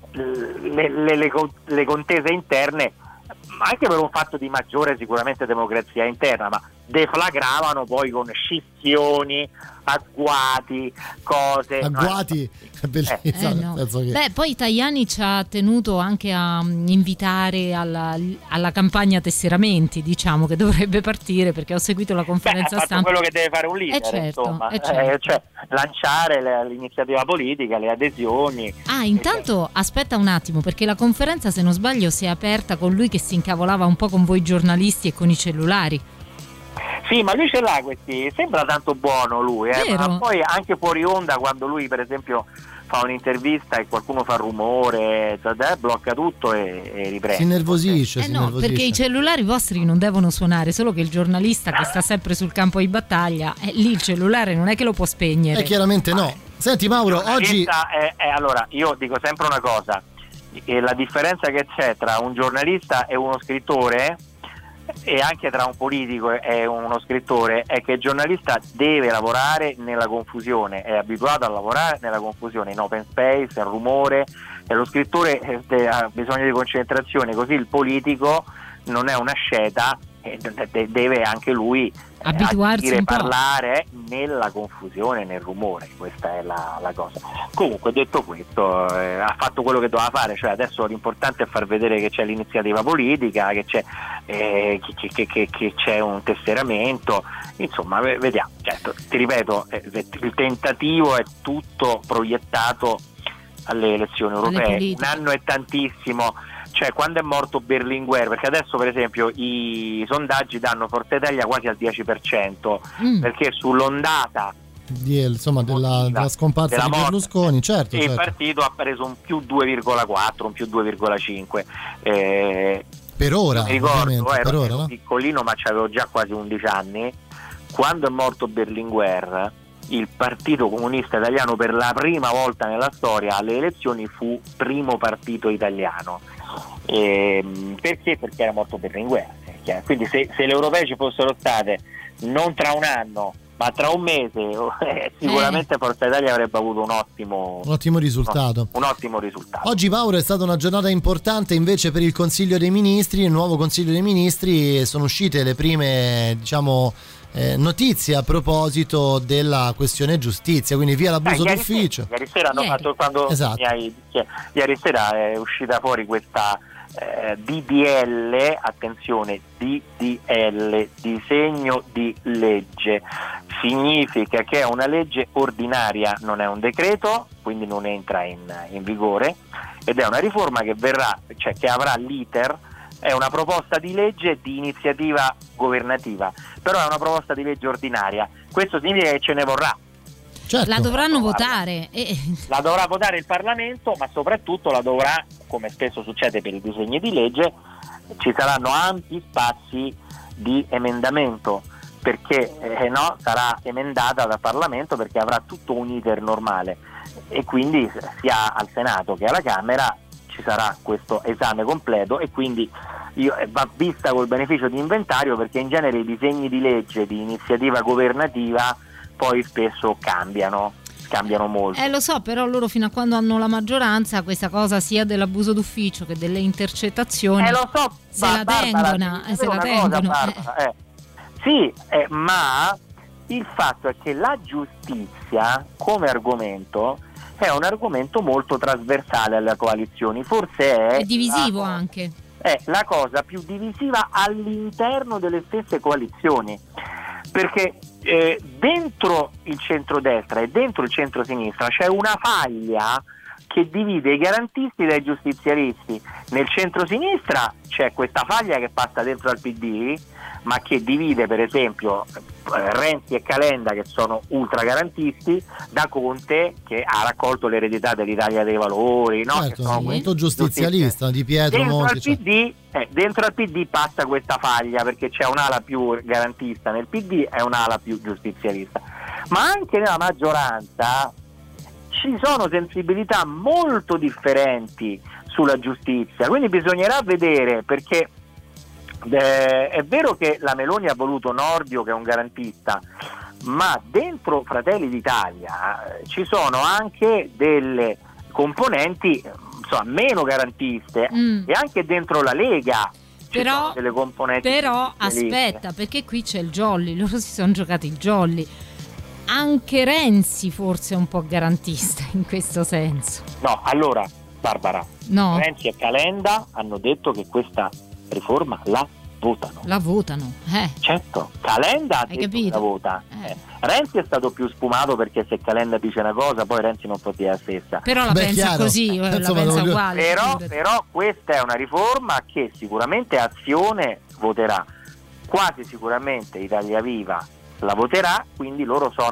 le contese interne, anche per un fatto di maggiore sicuramente democrazia interna, ma deflagravano poi con scissioni, agguati, cose. Agguati? Bellissimo. Beh, poi Tajani ci ha tenuto anche a invitare alla campagna tesseramenti, diciamo, che dovrebbe partire, perché ho seguito la conferenza stampa. Quello che deve fare un leader, certo, insomma, certo. Cioè lanciare l'iniziativa politica, le adesioni. Intanto aspetta un attimo, perché la conferenza, se non sbaglio, si è aperta con lui che si incavolava un po' con voi giornalisti e con i cellulari. Sì, ma lui ce l'ha questi, sembra tanto buono lui, ma poi anche fuori onda, quando lui per esempio fa un'intervista e qualcuno fa rumore, blocca tutto e riprende. Si innervosisce. No, perché i cellulari vostri non devono suonare, solo che il giornalista che sta sempre sul campo di battaglia, lì il cellulare non è che lo può spegnere. Chiaramente no. Senti Mauro, oggi... Allora, io dico sempre una cosa, la differenza che c'è tra un giornalista e uno scrittore, e anche tra un politico e uno scrittore, è che il giornalista deve lavorare nella confusione, è abituato a lavorare nella confusione, in open space, in rumore, e lo scrittore ha bisogno di concentrazione, così il politico non è una sceta, deve anche lui abituarsi un po', parlare nella confusione, nel rumore. Questa è la cosa. Comunque, detto questo, ha fatto quello che doveva fare, cioè adesso l'importante è far vedere che c'è l'iniziativa politica, che c'è che c'è un tesseramento, insomma vediamo. Certo, ti ripeto, il tentativo è tutto proiettato alle elezioni europee. Un anno è tantissimo. Cioè, quando è morto Berlinguer, perché adesso per esempio i sondaggi danno Forza Italia quasi al 10%, perché sull'ondata della scomparsa di Berlusconi, certo, il partito ha preso un più 2,4, un più 2,5. Per ora, mi ricordo, ero no? piccolino, ma c'avevo già quasi 11 anni. Quando è morto Berlinguer, il Partito Comunista Italiano per la prima volta nella storia alle elezioni fu primo partito italiano. Perché? Perché era morto Berlinguer. Quindi se le europee ci fossero state non tra un anno ma tra un mese, sicuramente Forza Italia avrebbe avuto un ottimo risultato. Un ottimo risultato. Oggi, Mauro, è stata una giornata importante invece per il Consiglio dei Ministri, il nuovo Consiglio dei Ministri. Sono uscite le prime, notizie a proposito della questione giustizia, quindi via l'abuso d'ufficio. Ieri sera hanno fatto, quando esatto. Ieri sera è uscita fuori questa DDL, attenzione, DDL, disegno di legge, significa che è una legge ordinaria, non è un decreto, quindi non entra in vigore, ed è una riforma che verrà, che avrà l'iter. È una proposta di legge di iniziativa governativa, però è una proposta di legge ordinaria. Questo significa che ce ne vorrà. Certo. La dovranno votare. La dovrà votare il Parlamento, ma soprattutto la dovrà, come spesso succede per i disegni di legge, ci saranno ampi spazi di emendamento, perché sarà emendata dal Parlamento, perché avrà tutto un iter normale, e quindi sia al Senato che alla Camera ci sarà questo esame completo, e quindi va vista col beneficio di inventario, perché in genere i disegni di legge di iniziativa governativa poi spesso cambiano molto. Lo so, però loro fino a quando hanno la maggioranza questa cosa sia dell'abuso d'ufficio che delle intercettazioni lo so, se la tengono. Sì, ma il fatto è che la giustizia come argomento è un argomento molto trasversale alle coalizioni, forse è divisivo anche. È la cosa più divisiva all'interno delle stesse coalizioni, perché dentro il centrodestra e dentro il centrosinistra c'è una faglia che divide i garantisti dai giustizialisti. Nel centrosinistra c'è questa faglia che passa dentro al PD, ma che divide per esempio Renzi e Calenda, che sono ultragarantisti, da Conte, che ha raccolto l'eredità dell'Italia dei Valori, no? Certo, che sono molto giustizialista, Di Pietro Monti. Dentro al PD passa questa faglia, perché c'è un'ala più garantista nel PD e un'ala più giustizialista, ma anche nella maggioranza ci sono sensibilità molto differenti sulla giustizia, quindi bisognerà vedere, perché è vero che la Meloni ha voluto Nordio, che è un garantista, ma dentro Fratelli d'Italia ci sono anche delle componenti meno garantiste, e anche dentro la Lega ci sono delle componenti. Però aspetta, perché qui c'è il jolly, loro si sono giocati il jolly. Anche Renzi forse è un po' garantista in questo senso. No, allora Barbara, Renzi e Calenda hanno detto che questa riforma la votano. Certo, Calenda ha detto che la vota. Renzi è stato più sfumato, perché se Calenda dice una cosa poi Renzi non può dire la stessa. Però la pensa chiaro. Così, la pensa uguale. Però questa è una riforma che sicuramente Azione voterà, quasi sicuramente Italia Viva la voterà, quindi loro sono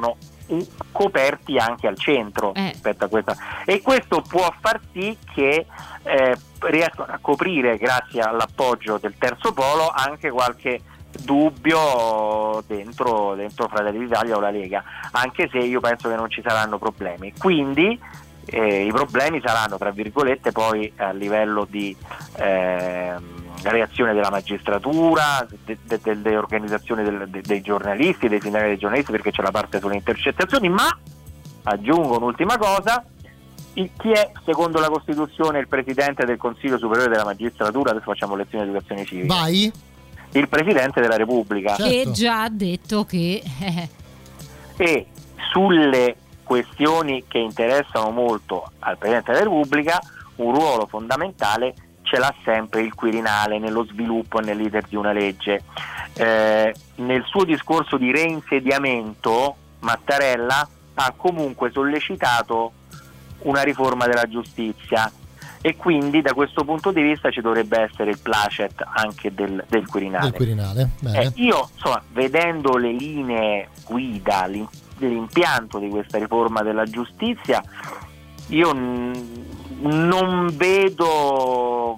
coperti anche al centro rispetto a questa, e questo può far sì che riescono a coprire, grazie all'appoggio del terzo polo, anche qualche dubbio dentro Fratelli d'Italia o la Lega, anche se io penso che non ci saranno problemi. Quindi i problemi saranno, tra virgolette, poi a livello di reazione della magistratura, delle organizzazioni dei giornalisti, dei sindacati dei giornalisti, perché c'è la parte sulle intercettazioni. Ma aggiungo un'ultima cosa: chi è secondo la Costituzione il presidente del Consiglio Superiore della Magistratura? Adesso facciamo lezione di educazione civica. Vai. Il Presidente della Repubblica, che già ha detto che e sulle questioni che interessano molto al Presidente della Repubblica un ruolo fondamentale ce l'ha sempre il Quirinale nello sviluppo e nell'iter di una legge. Nel suo discorso di reinsediamento Mattarella ha comunque sollecitato una riforma della giustizia, e quindi da questo punto di vista ci dovrebbe essere il placet anche del Quirinale. Io, insomma, vedendo le linee guida, l'impianto di questa riforma della giustizia, io non vedo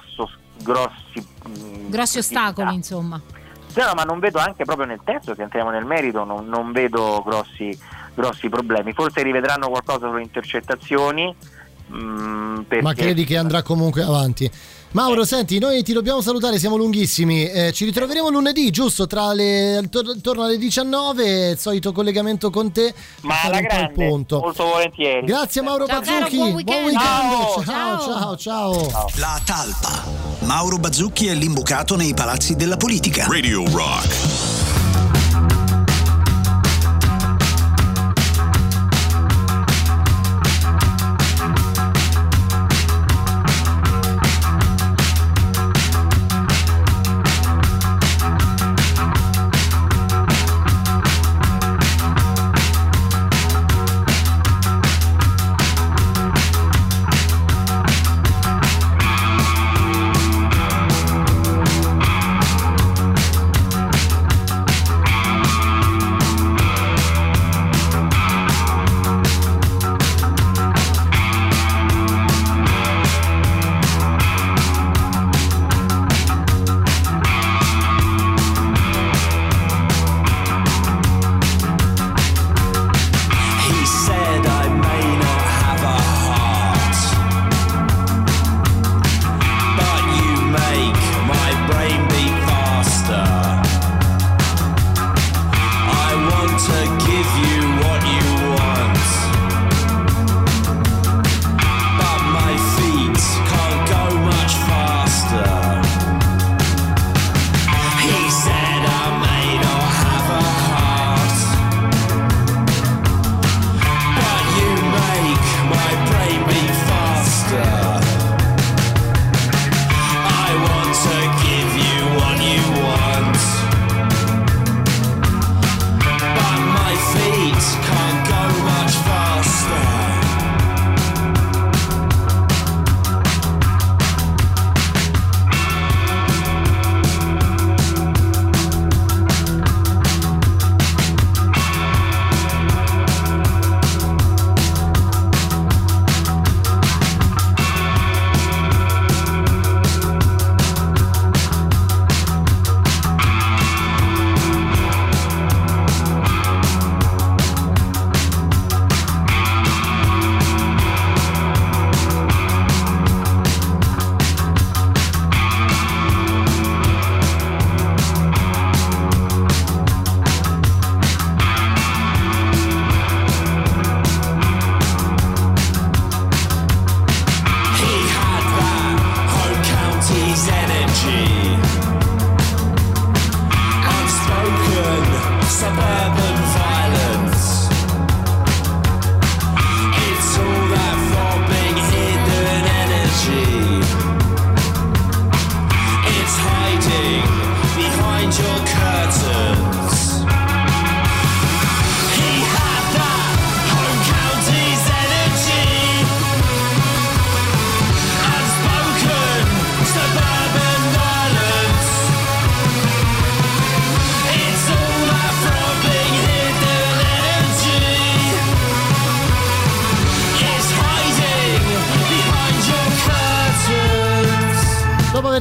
grossi ostacoli, insomma. No, ma non vedo, anche proprio nel testo, se entriamo nel merito, non vedo grossi problemi. Forse rivedranno qualcosa sulle intercettazioni, ma credi che andrà comunque avanti? Mauro, senti, noi ti dobbiamo salutare, siamo lunghissimi, ci ritroveremo lunedì, giusto, intorno alle 19, il solito collegamento con te, ma alla grande, molto volentieri. Grazie Mauro Bazzucchi, buon weekend. Ciao. La talpa. Mauro Bazzucchi è l'imbucato nei palazzi della politica. Radio Rock.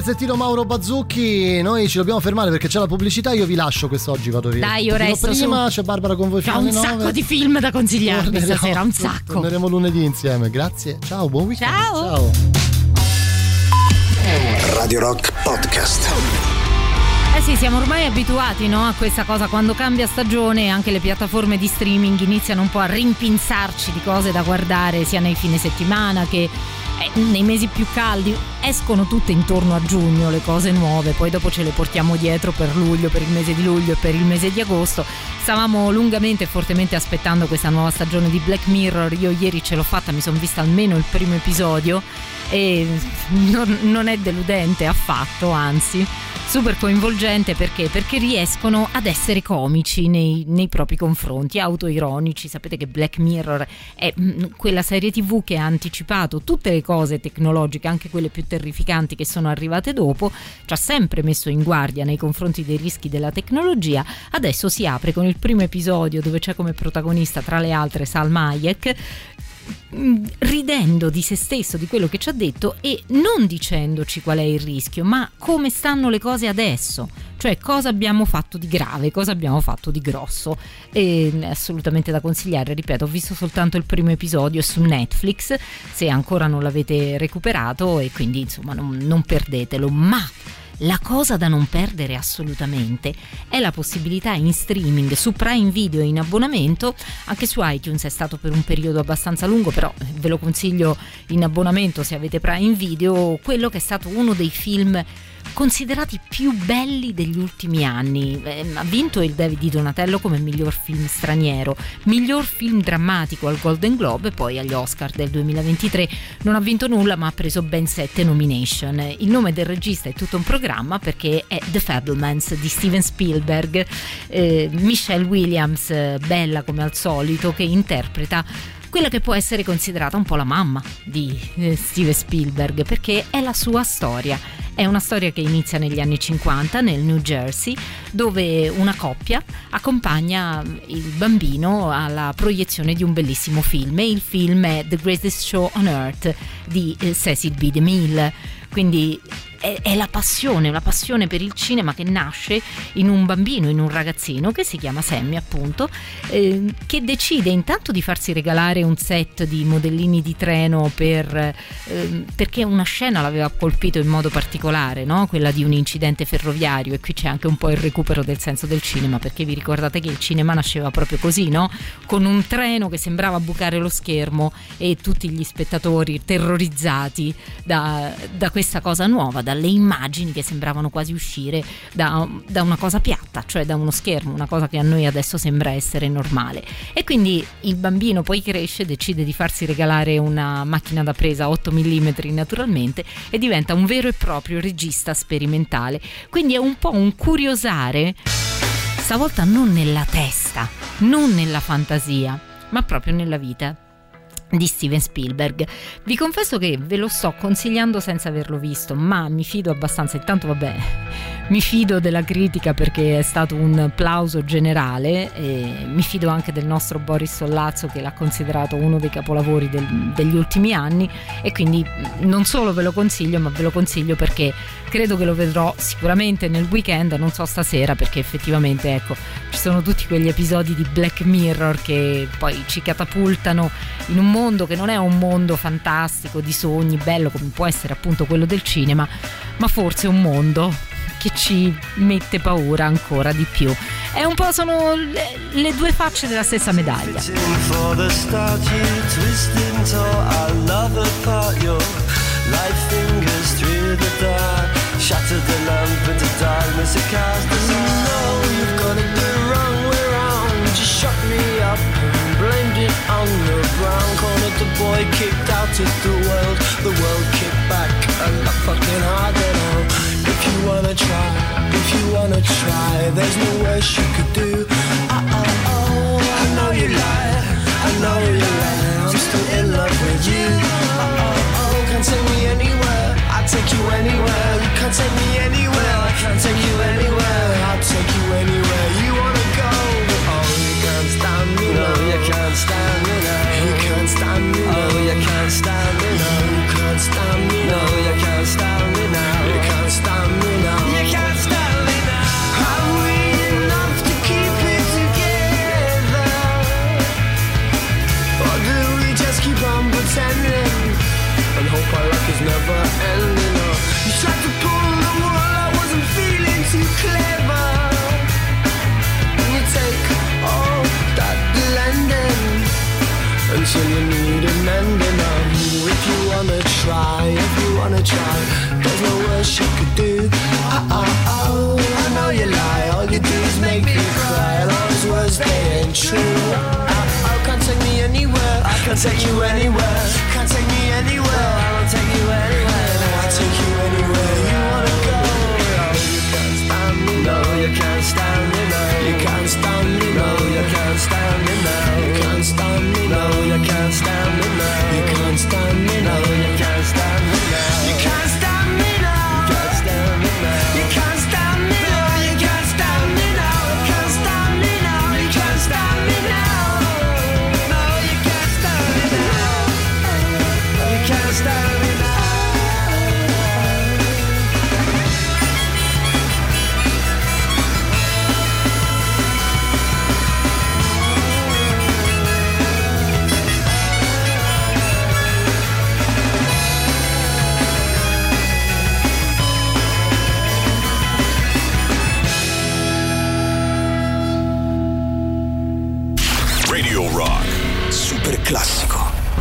pezzettino Mauro Bazzucchi, noi ci dobbiamo fermare perché c'è la pubblicità, io vi lascio quest'oggi, vado via. Dai, io resto prima, su. c'è Barbara con voi fino alle 9. C'ho un sacco di film da consigliarvi stasera, un sacco. Torneremo lunedì insieme, grazie, ciao, buon weekend. Ciao. Radio Rock Podcast. Sì, siamo ormai abituati, no, a questa cosa. Quando cambia stagione anche le piattaforme di streaming iniziano un po' a rimpinzarci di cose da guardare sia nei fine settimana che nei mesi più caldi. Escono tutte intorno a giugno le cose nuove, poi dopo ce le portiamo dietro per luglio, per il mese di luglio e per il mese di agosto. Stavamo lungamente e fortemente aspettando questa nuova stagione di Black Mirror. Io ieri ce l'ho fatta, mi sono vista almeno il primo episodio e non è deludente affatto, anzi super coinvolgente. Perché riescono ad essere comici nei propri confronti, autoironici. Sapete che Black Mirror è quella serie TV che ha anticipato tutte le cose tecnologiche, anche quelle più terrificanti che sono arrivate dopo, ci ha sempre messo in guardia nei confronti dei rischi della tecnologia. Adesso si apre con il primo episodio dove c'è come protagonista tra le altre Salma Hayek, ridendo di se stesso, di quello che ci ha detto e non dicendoci qual è il rischio, ma come stanno le cose adesso, cioè cosa abbiamo fatto di grave, cosa abbiamo fatto di grosso. E assolutamente da consigliare, ripeto, ho visto soltanto il primo episodio su Netflix, se ancora non l'avete recuperato, e quindi insomma non perdetelo. Ma la cosa da non perdere assolutamente è la possibilità in streaming su Prime Video in abbonamento, anche su iTunes è stato per un periodo abbastanza lungo, però ve lo consiglio in abbonamento se avete Prime Video, quello che è stato uno dei film considerati più belli degli ultimi anni. Ha vinto il David di Donatello come miglior film straniero, miglior film drammatico al Golden Globe, e poi agli Oscar del 2023 non ha vinto nulla ma ha preso ben 7 nomination. Il nome del regista è tutto un programma perché è The Fabelmans di Steven Spielberg. Michelle Williams, bella come al solito, che interpreta quella che può essere considerata un po' la mamma di Steven Spielberg, perché è la sua storia. È una storia che inizia negli anni 50 nel New Jersey, dove una coppia accompagna il bambino alla proiezione di un bellissimo film, e il film è The Greatest Show on Earth di Cecil B. DeMille. Quindi è la passione per il cinema che nasce in un bambino, in un ragazzino che si chiama Sammy, appunto, che decide intanto di farsi regalare un set di modellini di treno perché una scena l'aveva colpito in modo particolare, no? Quella di un incidente ferroviario, e qui c'è anche un po' il recupero del senso del cinema, perché vi ricordate che il cinema nasceva proprio così, no? Con un treno che sembrava bucare lo schermo e tutti gli spettatori terrorizzati da questa cosa nuova, dalle immagini che sembravano quasi uscire da una cosa piatta, cioè da uno schermo, una cosa che a noi adesso sembra essere normale. E quindi il bambino poi cresce, decide di farsi regalare una macchina da presa 8 mm naturalmente, e diventa un vero e proprio regista sperimentale. Quindi è un po' un curiosare, stavolta non nella testa, non nella fantasia, ma proprio nella vita di Steven Spielberg. Vi confesso che ve lo sto consigliando senza averlo visto, ma mi fido abbastanza. Intanto mi fido della critica perché è stato un plauso generale, e mi fido anche del nostro Boris Sollazzo che l'ha considerato uno dei capolavori degli ultimi anni, e quindi non solo ve lo consiglio, ma ve lo consiglio perché credo che lo vedrò sicuramente nel weekend, non so stasera, perché effettivamente ecco, ci sono tutti quegli episodi di Black Mirror che poi ci catapultano in un mondo che non è un mondo fantastico di sogni, bello come può essere appunto quello del cinema, ma forse un mondo che ci mette paura ancora di più. È un po', sono le due facce della stessa medaglia. Blamed it on the ground, cornered the boy, kicked out of the world kicked back a lot fucking harder now. If you wanna try, there's no worse you could do. I know you lie, I'm still in love with you. Can't take me anywhere, I'll take you anywhere. You can't take me anywhere, I can't take you anywhere. I'll take you anywhere you wanna go. Can't stand me, no, you can't stand me now. You can't stand me, no, you can't stand me now. You can't stand me, no, you can't stand me now. You can't stand pretending and hope our luck is never ending. Oh, you tried to pull the wool, I wasn't feeling too clever. And you take all that blending until you need a mending. Oh, if you wanna try, there's no worse you could do. Oh, I know you lie, all you do is make me cry, and all those words, they ain't true. Oh, can't take me anywhere, I can't take you anywhere. Can't take me anywhere, I won't take you anywhere. No, I'll take you anywhere you wanna go. No, you can't stand me, no, you can't stand me, no, you can't stand me, no, you can't stand me, no, you can't stand me, no, you can't stand me, no, you can't stand me, no, you can't stand me, no, you can't stand me, no, you can't stand me, no, you can't stand me, no, you can't stand me, no, no, you can't stand me, no, you can't stand me, no. Radio Rock. Super classico.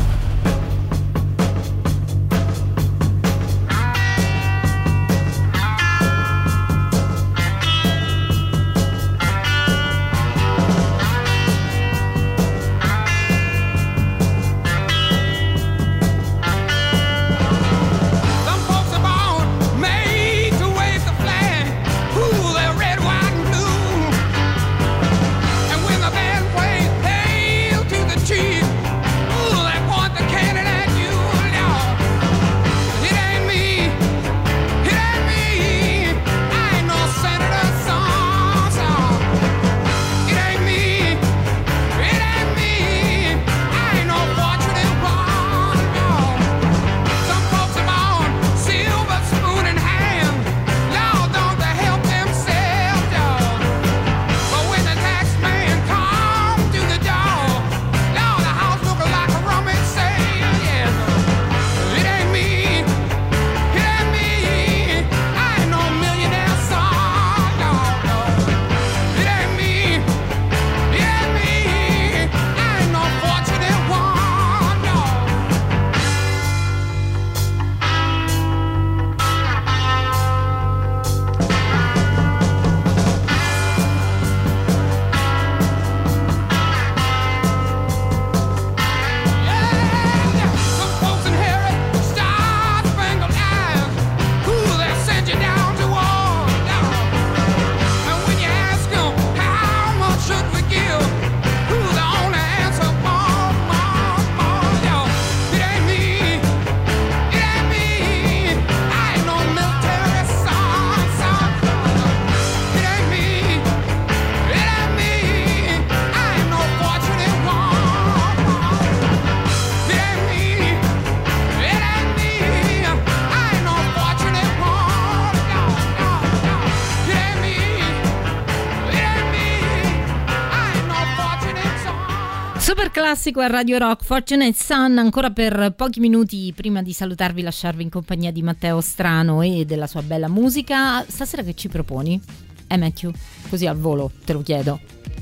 Classico a Radio Rock, Fortunate Son, ancora per pochi minuti prima di salutarvi, lasciarvi in compagnia di Matteo Strano e della sua bella musica. Stasera che ci proponi? Matthew, così al volo te lo chiedo.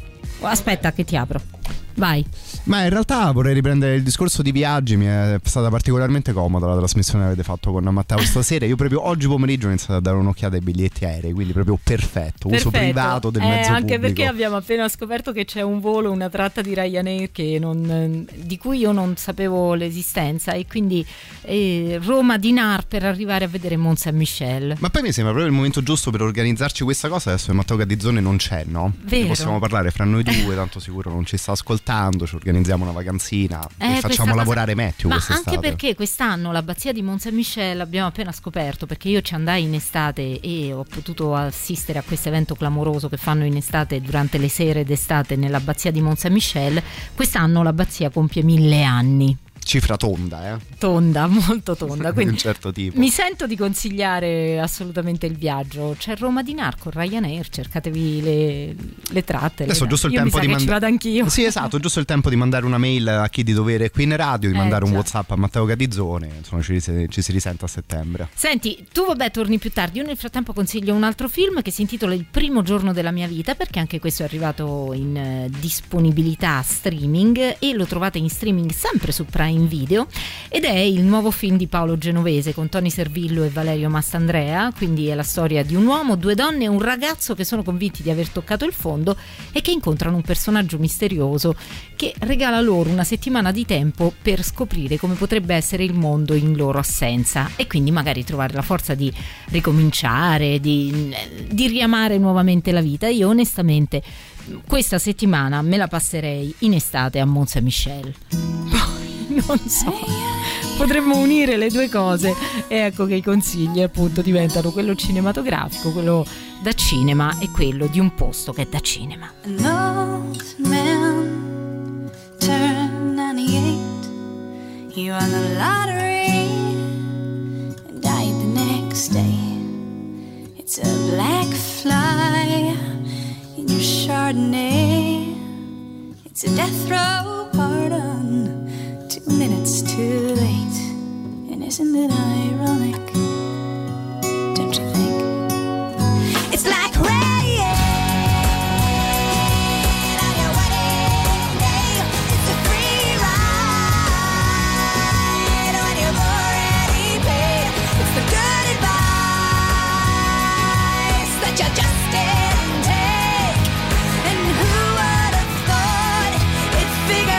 Aspetta che ti apro. Vai. Ma in realtà vorrei riprendere il discorso di viaggi. Mi è stata particolarmente comoda la trasmissione che avete fatto con Matteo stasera. Io proprio oggi pomeriggio ho iniziato a dare un'occhiata ai biglietti aerei, quindi proprio perfetto. Uso privato del mezzo anche pubblico. Perché abbiamo appena scoperto che c'è un volo, una tratta di Ryanair di cui io non sapevo l'esistenza, e quindi Roma di Nar per arrivare a vedere Mont Saint-Michel. Ma poi mi sembra proprio il momento giusto per organizzarci questa cosa. Adesso Matteo Catizzone non c'è, no? Vero. Possiamo parlare fra noi due, tanto sicuro non ci sta ascoltando, ci organizziamo una vacanzina e facciamo lavorare Matthew quest'estate. Anche perché quest'anno l'abbazia di Mont Saint-Michel l'abbiamo appena scoperto, perché io ci andai in estate e ho potuto assistere a questo evento clamoroso che fanno in estate durante le sere d'estate nell'abbazia di Mont Saint-Michel. Quest'anno l'abbazia compie 1000 anni. cifra tonda, Tonda, molto tonda. Quindi di un certo tipo. Mi sento di consigliare assolutamente il viaggio. C'è Roma di Nar con Ryanair, cercatevi le tratte. Adesso giusto il tempo di ci vado anch'io. Sì, esatto, giusto il tempo di mandare una mail a chi di dovere qui in radio, di mandare un WhatsApp a Matteo Catizzone, insomma ci si risente a settembre. Senti, tu torni più tardi. Io nel frattempo consiglio un altro film che si intitola Il primo giorno della mia vita, perché anche questo è arrivato in disponibilità streaming e lo trovate in streaming sempre su Prime Video, ed è il nuovo film di Paolo Genovese con Tony Servillo e Valerio Mastandrea. Quindi è la storia di un uomo, 2 donne e un ragazzo che sono convinti di aver toccato il fondo e che incontrano un personaggio misterioso che regala loro una settimana di tempo per scoprire come potrebbe essere il mondo in loro assenza e quindi magari trovare la forza di ricominciare, di riamare nuovamente la vita. Io onestamente questa settimana me la passerei in estate a Mont Saint-Michel. Poi non so, potremmo unire le due cose e ecco che i consigli appunto diventano quello cinematografico, quello da cinema e quello di un posto che è da cinema. An old man turned 98. He won the lottery and died the next day. It's a black fly in your Chardonnay. It's a death row pardon, 2 minutes too late. And isn't it ironic? Don't you think? It's like rain on your wedding day. It's a free ride when you've already paid. It's the good advice that you just didn't take. And who would have thought it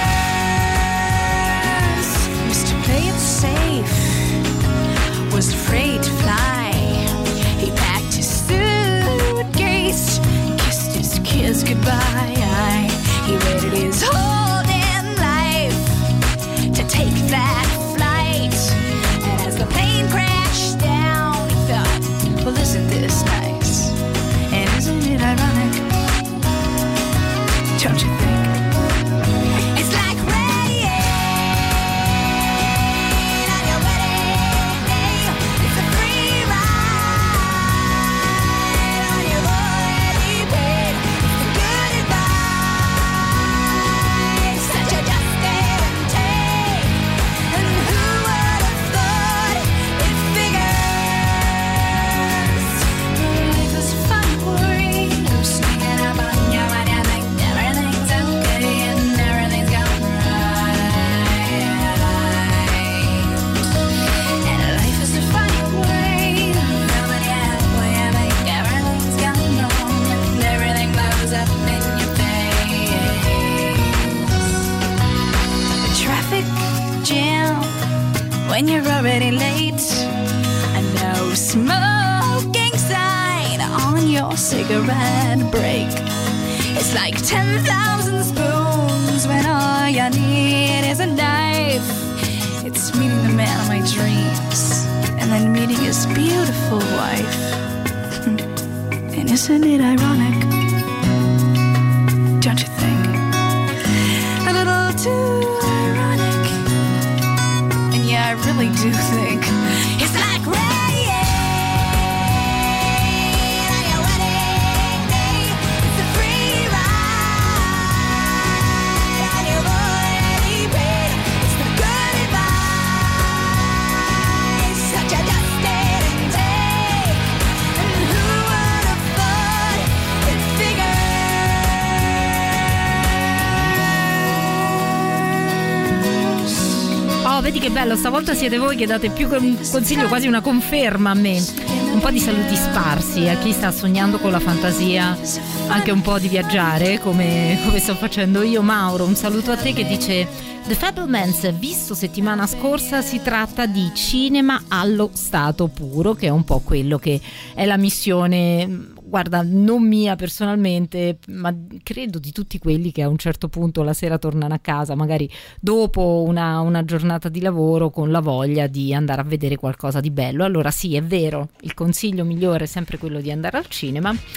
figures? Mr. Play It Safe was afraid to fly. He packed his suitcase, kissed his kids goodbye. He waited his whole damn life to take that flight. And as the plane crashed down, he thought, well, isn't this nice? And isn't it ironic? Don't you think? It's like rain on your wedding day. It's a free ride when you've already paid. It's the good advice that you just didn't take. And who would have thought it figures? Life is fun, worried, sneaking up on you when you think everything's okay and everything's going right. And life is a funny way, coming halfway, I think everything's gone wrong and everything blows up in your face. The traffic jam when you're already late, and no smoking sign on your cigarette break. It's like 10,000 spoons when all you need is a knife. It's meeting the man of my dreams and then meeting his beautiful wife. And isn't it ironic? Don't you think? A little too ironic. And yeah, I really do think it's like rain on your wedding day. It's a free ride and you've already paid. It's the good advice that you just didn't take. And who would have thought it figures? Oh, vedi che bello, stavolta siete voi che date più che un consiglio, quasi una conferma a me. Un po' di saluti sparsi a chi sta sognando con la fantasia anche un po' di viaggiare, come sto facendo io. Mauro, un saluto a te che dice: The Fablemans, visto settimana scorsa, si tratta di cinema allo stato puro, che è un po' quello che è la missione, guarda, non mia personalmente, ma credo di tutti quelli che a un certo punto la sera tornano a casa, magari dopo una giornata di lavoro, con la voglia di andare a vedere qualcosa di bello. Allora sì, è vero, il consiglio migliore è sempre quello di andare al cinema,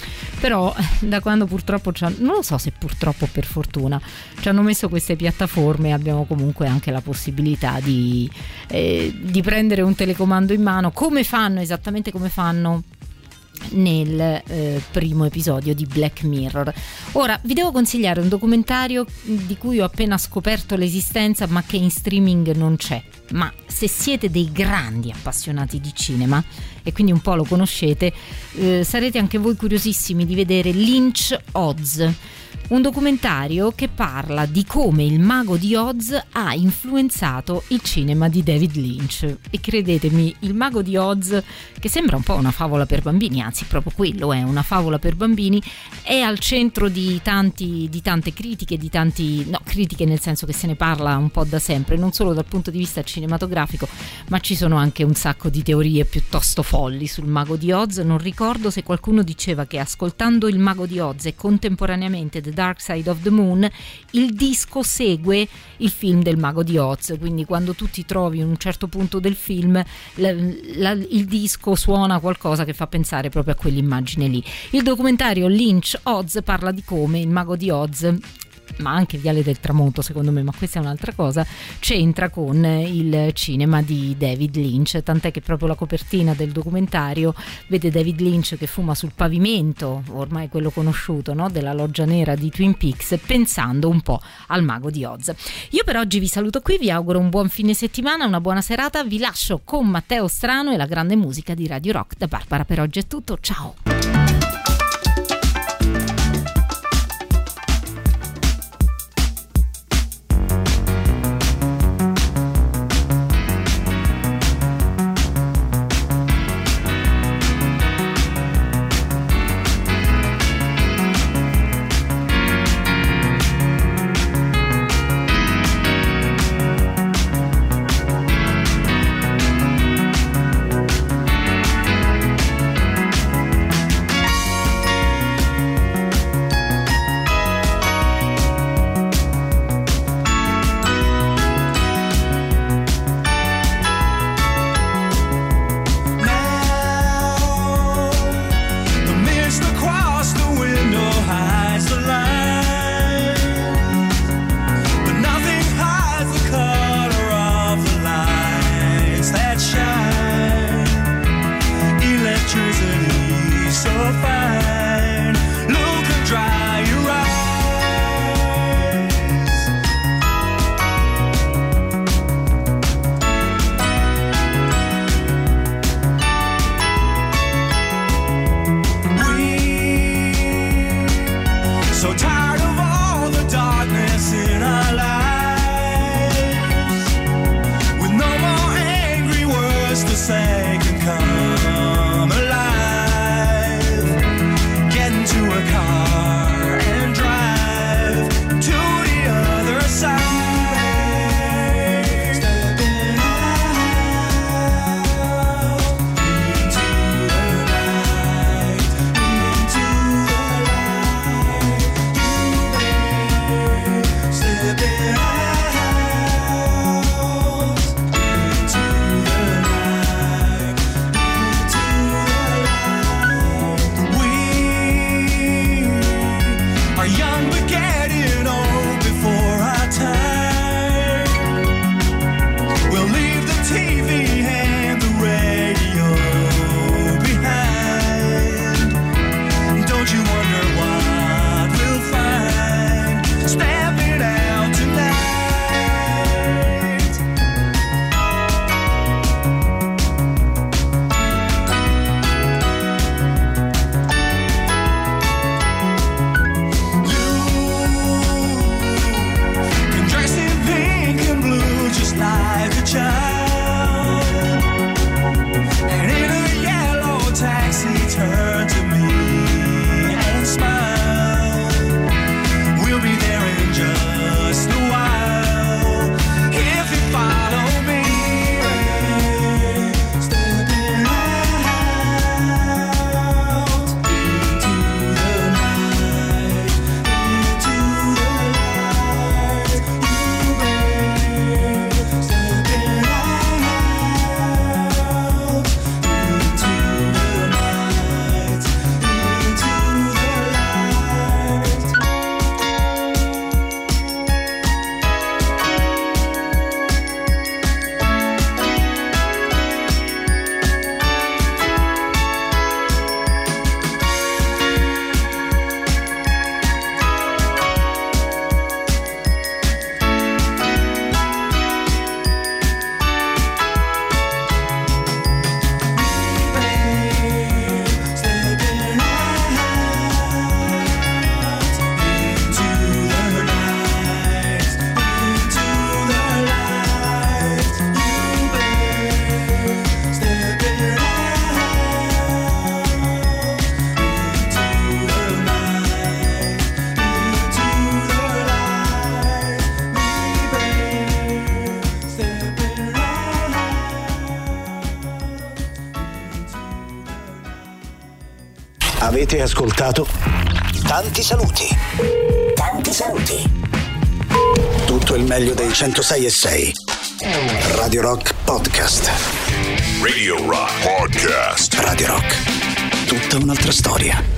però da quando purtroppo non lo so se purtroppo o per fortuna ci hanno messo queste piattaforme, abbiamo comunque anche la possibilità di prendere un telecomando in mano, esattamente come fanno nel primo episodio di Black Mirror. Ora vi devo consigliare un documentario di cui ho appena scoperto l'esistenza, ma che in streaming non c'è, ma se siete dei grandi appassionati di cinema e quindi un po' lo conoscete, sarete anche voi curiosissimi di vedere Lynch Oz, un documentario che parla di come il Mago di Oz ha influenzato il cinema di David Lynch. E credetemi, il Mago di Oz, che sembra un po' una favola per bambini, anzi proprio quello è una favola per bambini, è al centro di tante critiche, critiche nel senso che se ne parla un po' da sempre, non solo dal punto di vista cinematografico, ma ci sono anche un sacco di teorie piuttosto folli sul Mago di Oz. Non ricordo se qualcuno diceva che ascoltando il Mago di Oz e contemporaneamente The Dark Side of the Moon, il disco segue il film del Mago di Oz, quindi quando tu ti trovi in un certo punto del film il disco suona qualcosa che fa pensare proprio a quell'immagine lì. Il documentario Lynch Oz parla di come il Mago di Oz, ma anche Viale del Tramonto secondo me, ma questa è un'altra cosa, c'entra con il cinema di David Lynch, tant'è che proprio la copertina del documentario vede David Lynch che fuma sul pavimento, ormai quello conosciuto, no? Della loggia nera di Twin Peaks, pensando un po' al Mago di Oz. Io per oggi vi saluto qui, vi auguro un buon fine settimana, una buona serata, vi lascio con Matteo Strano e la grande musica di Radio Rock. Da Barbara per oggi è tutto, ciao! Avete ascoltato Tanti saluti. Tanti saluti. Tutto il meglio dei 106.6 Radio Rock Podcast. Radio Rock Podcast. Radio Rock. Tutta un'altra storia.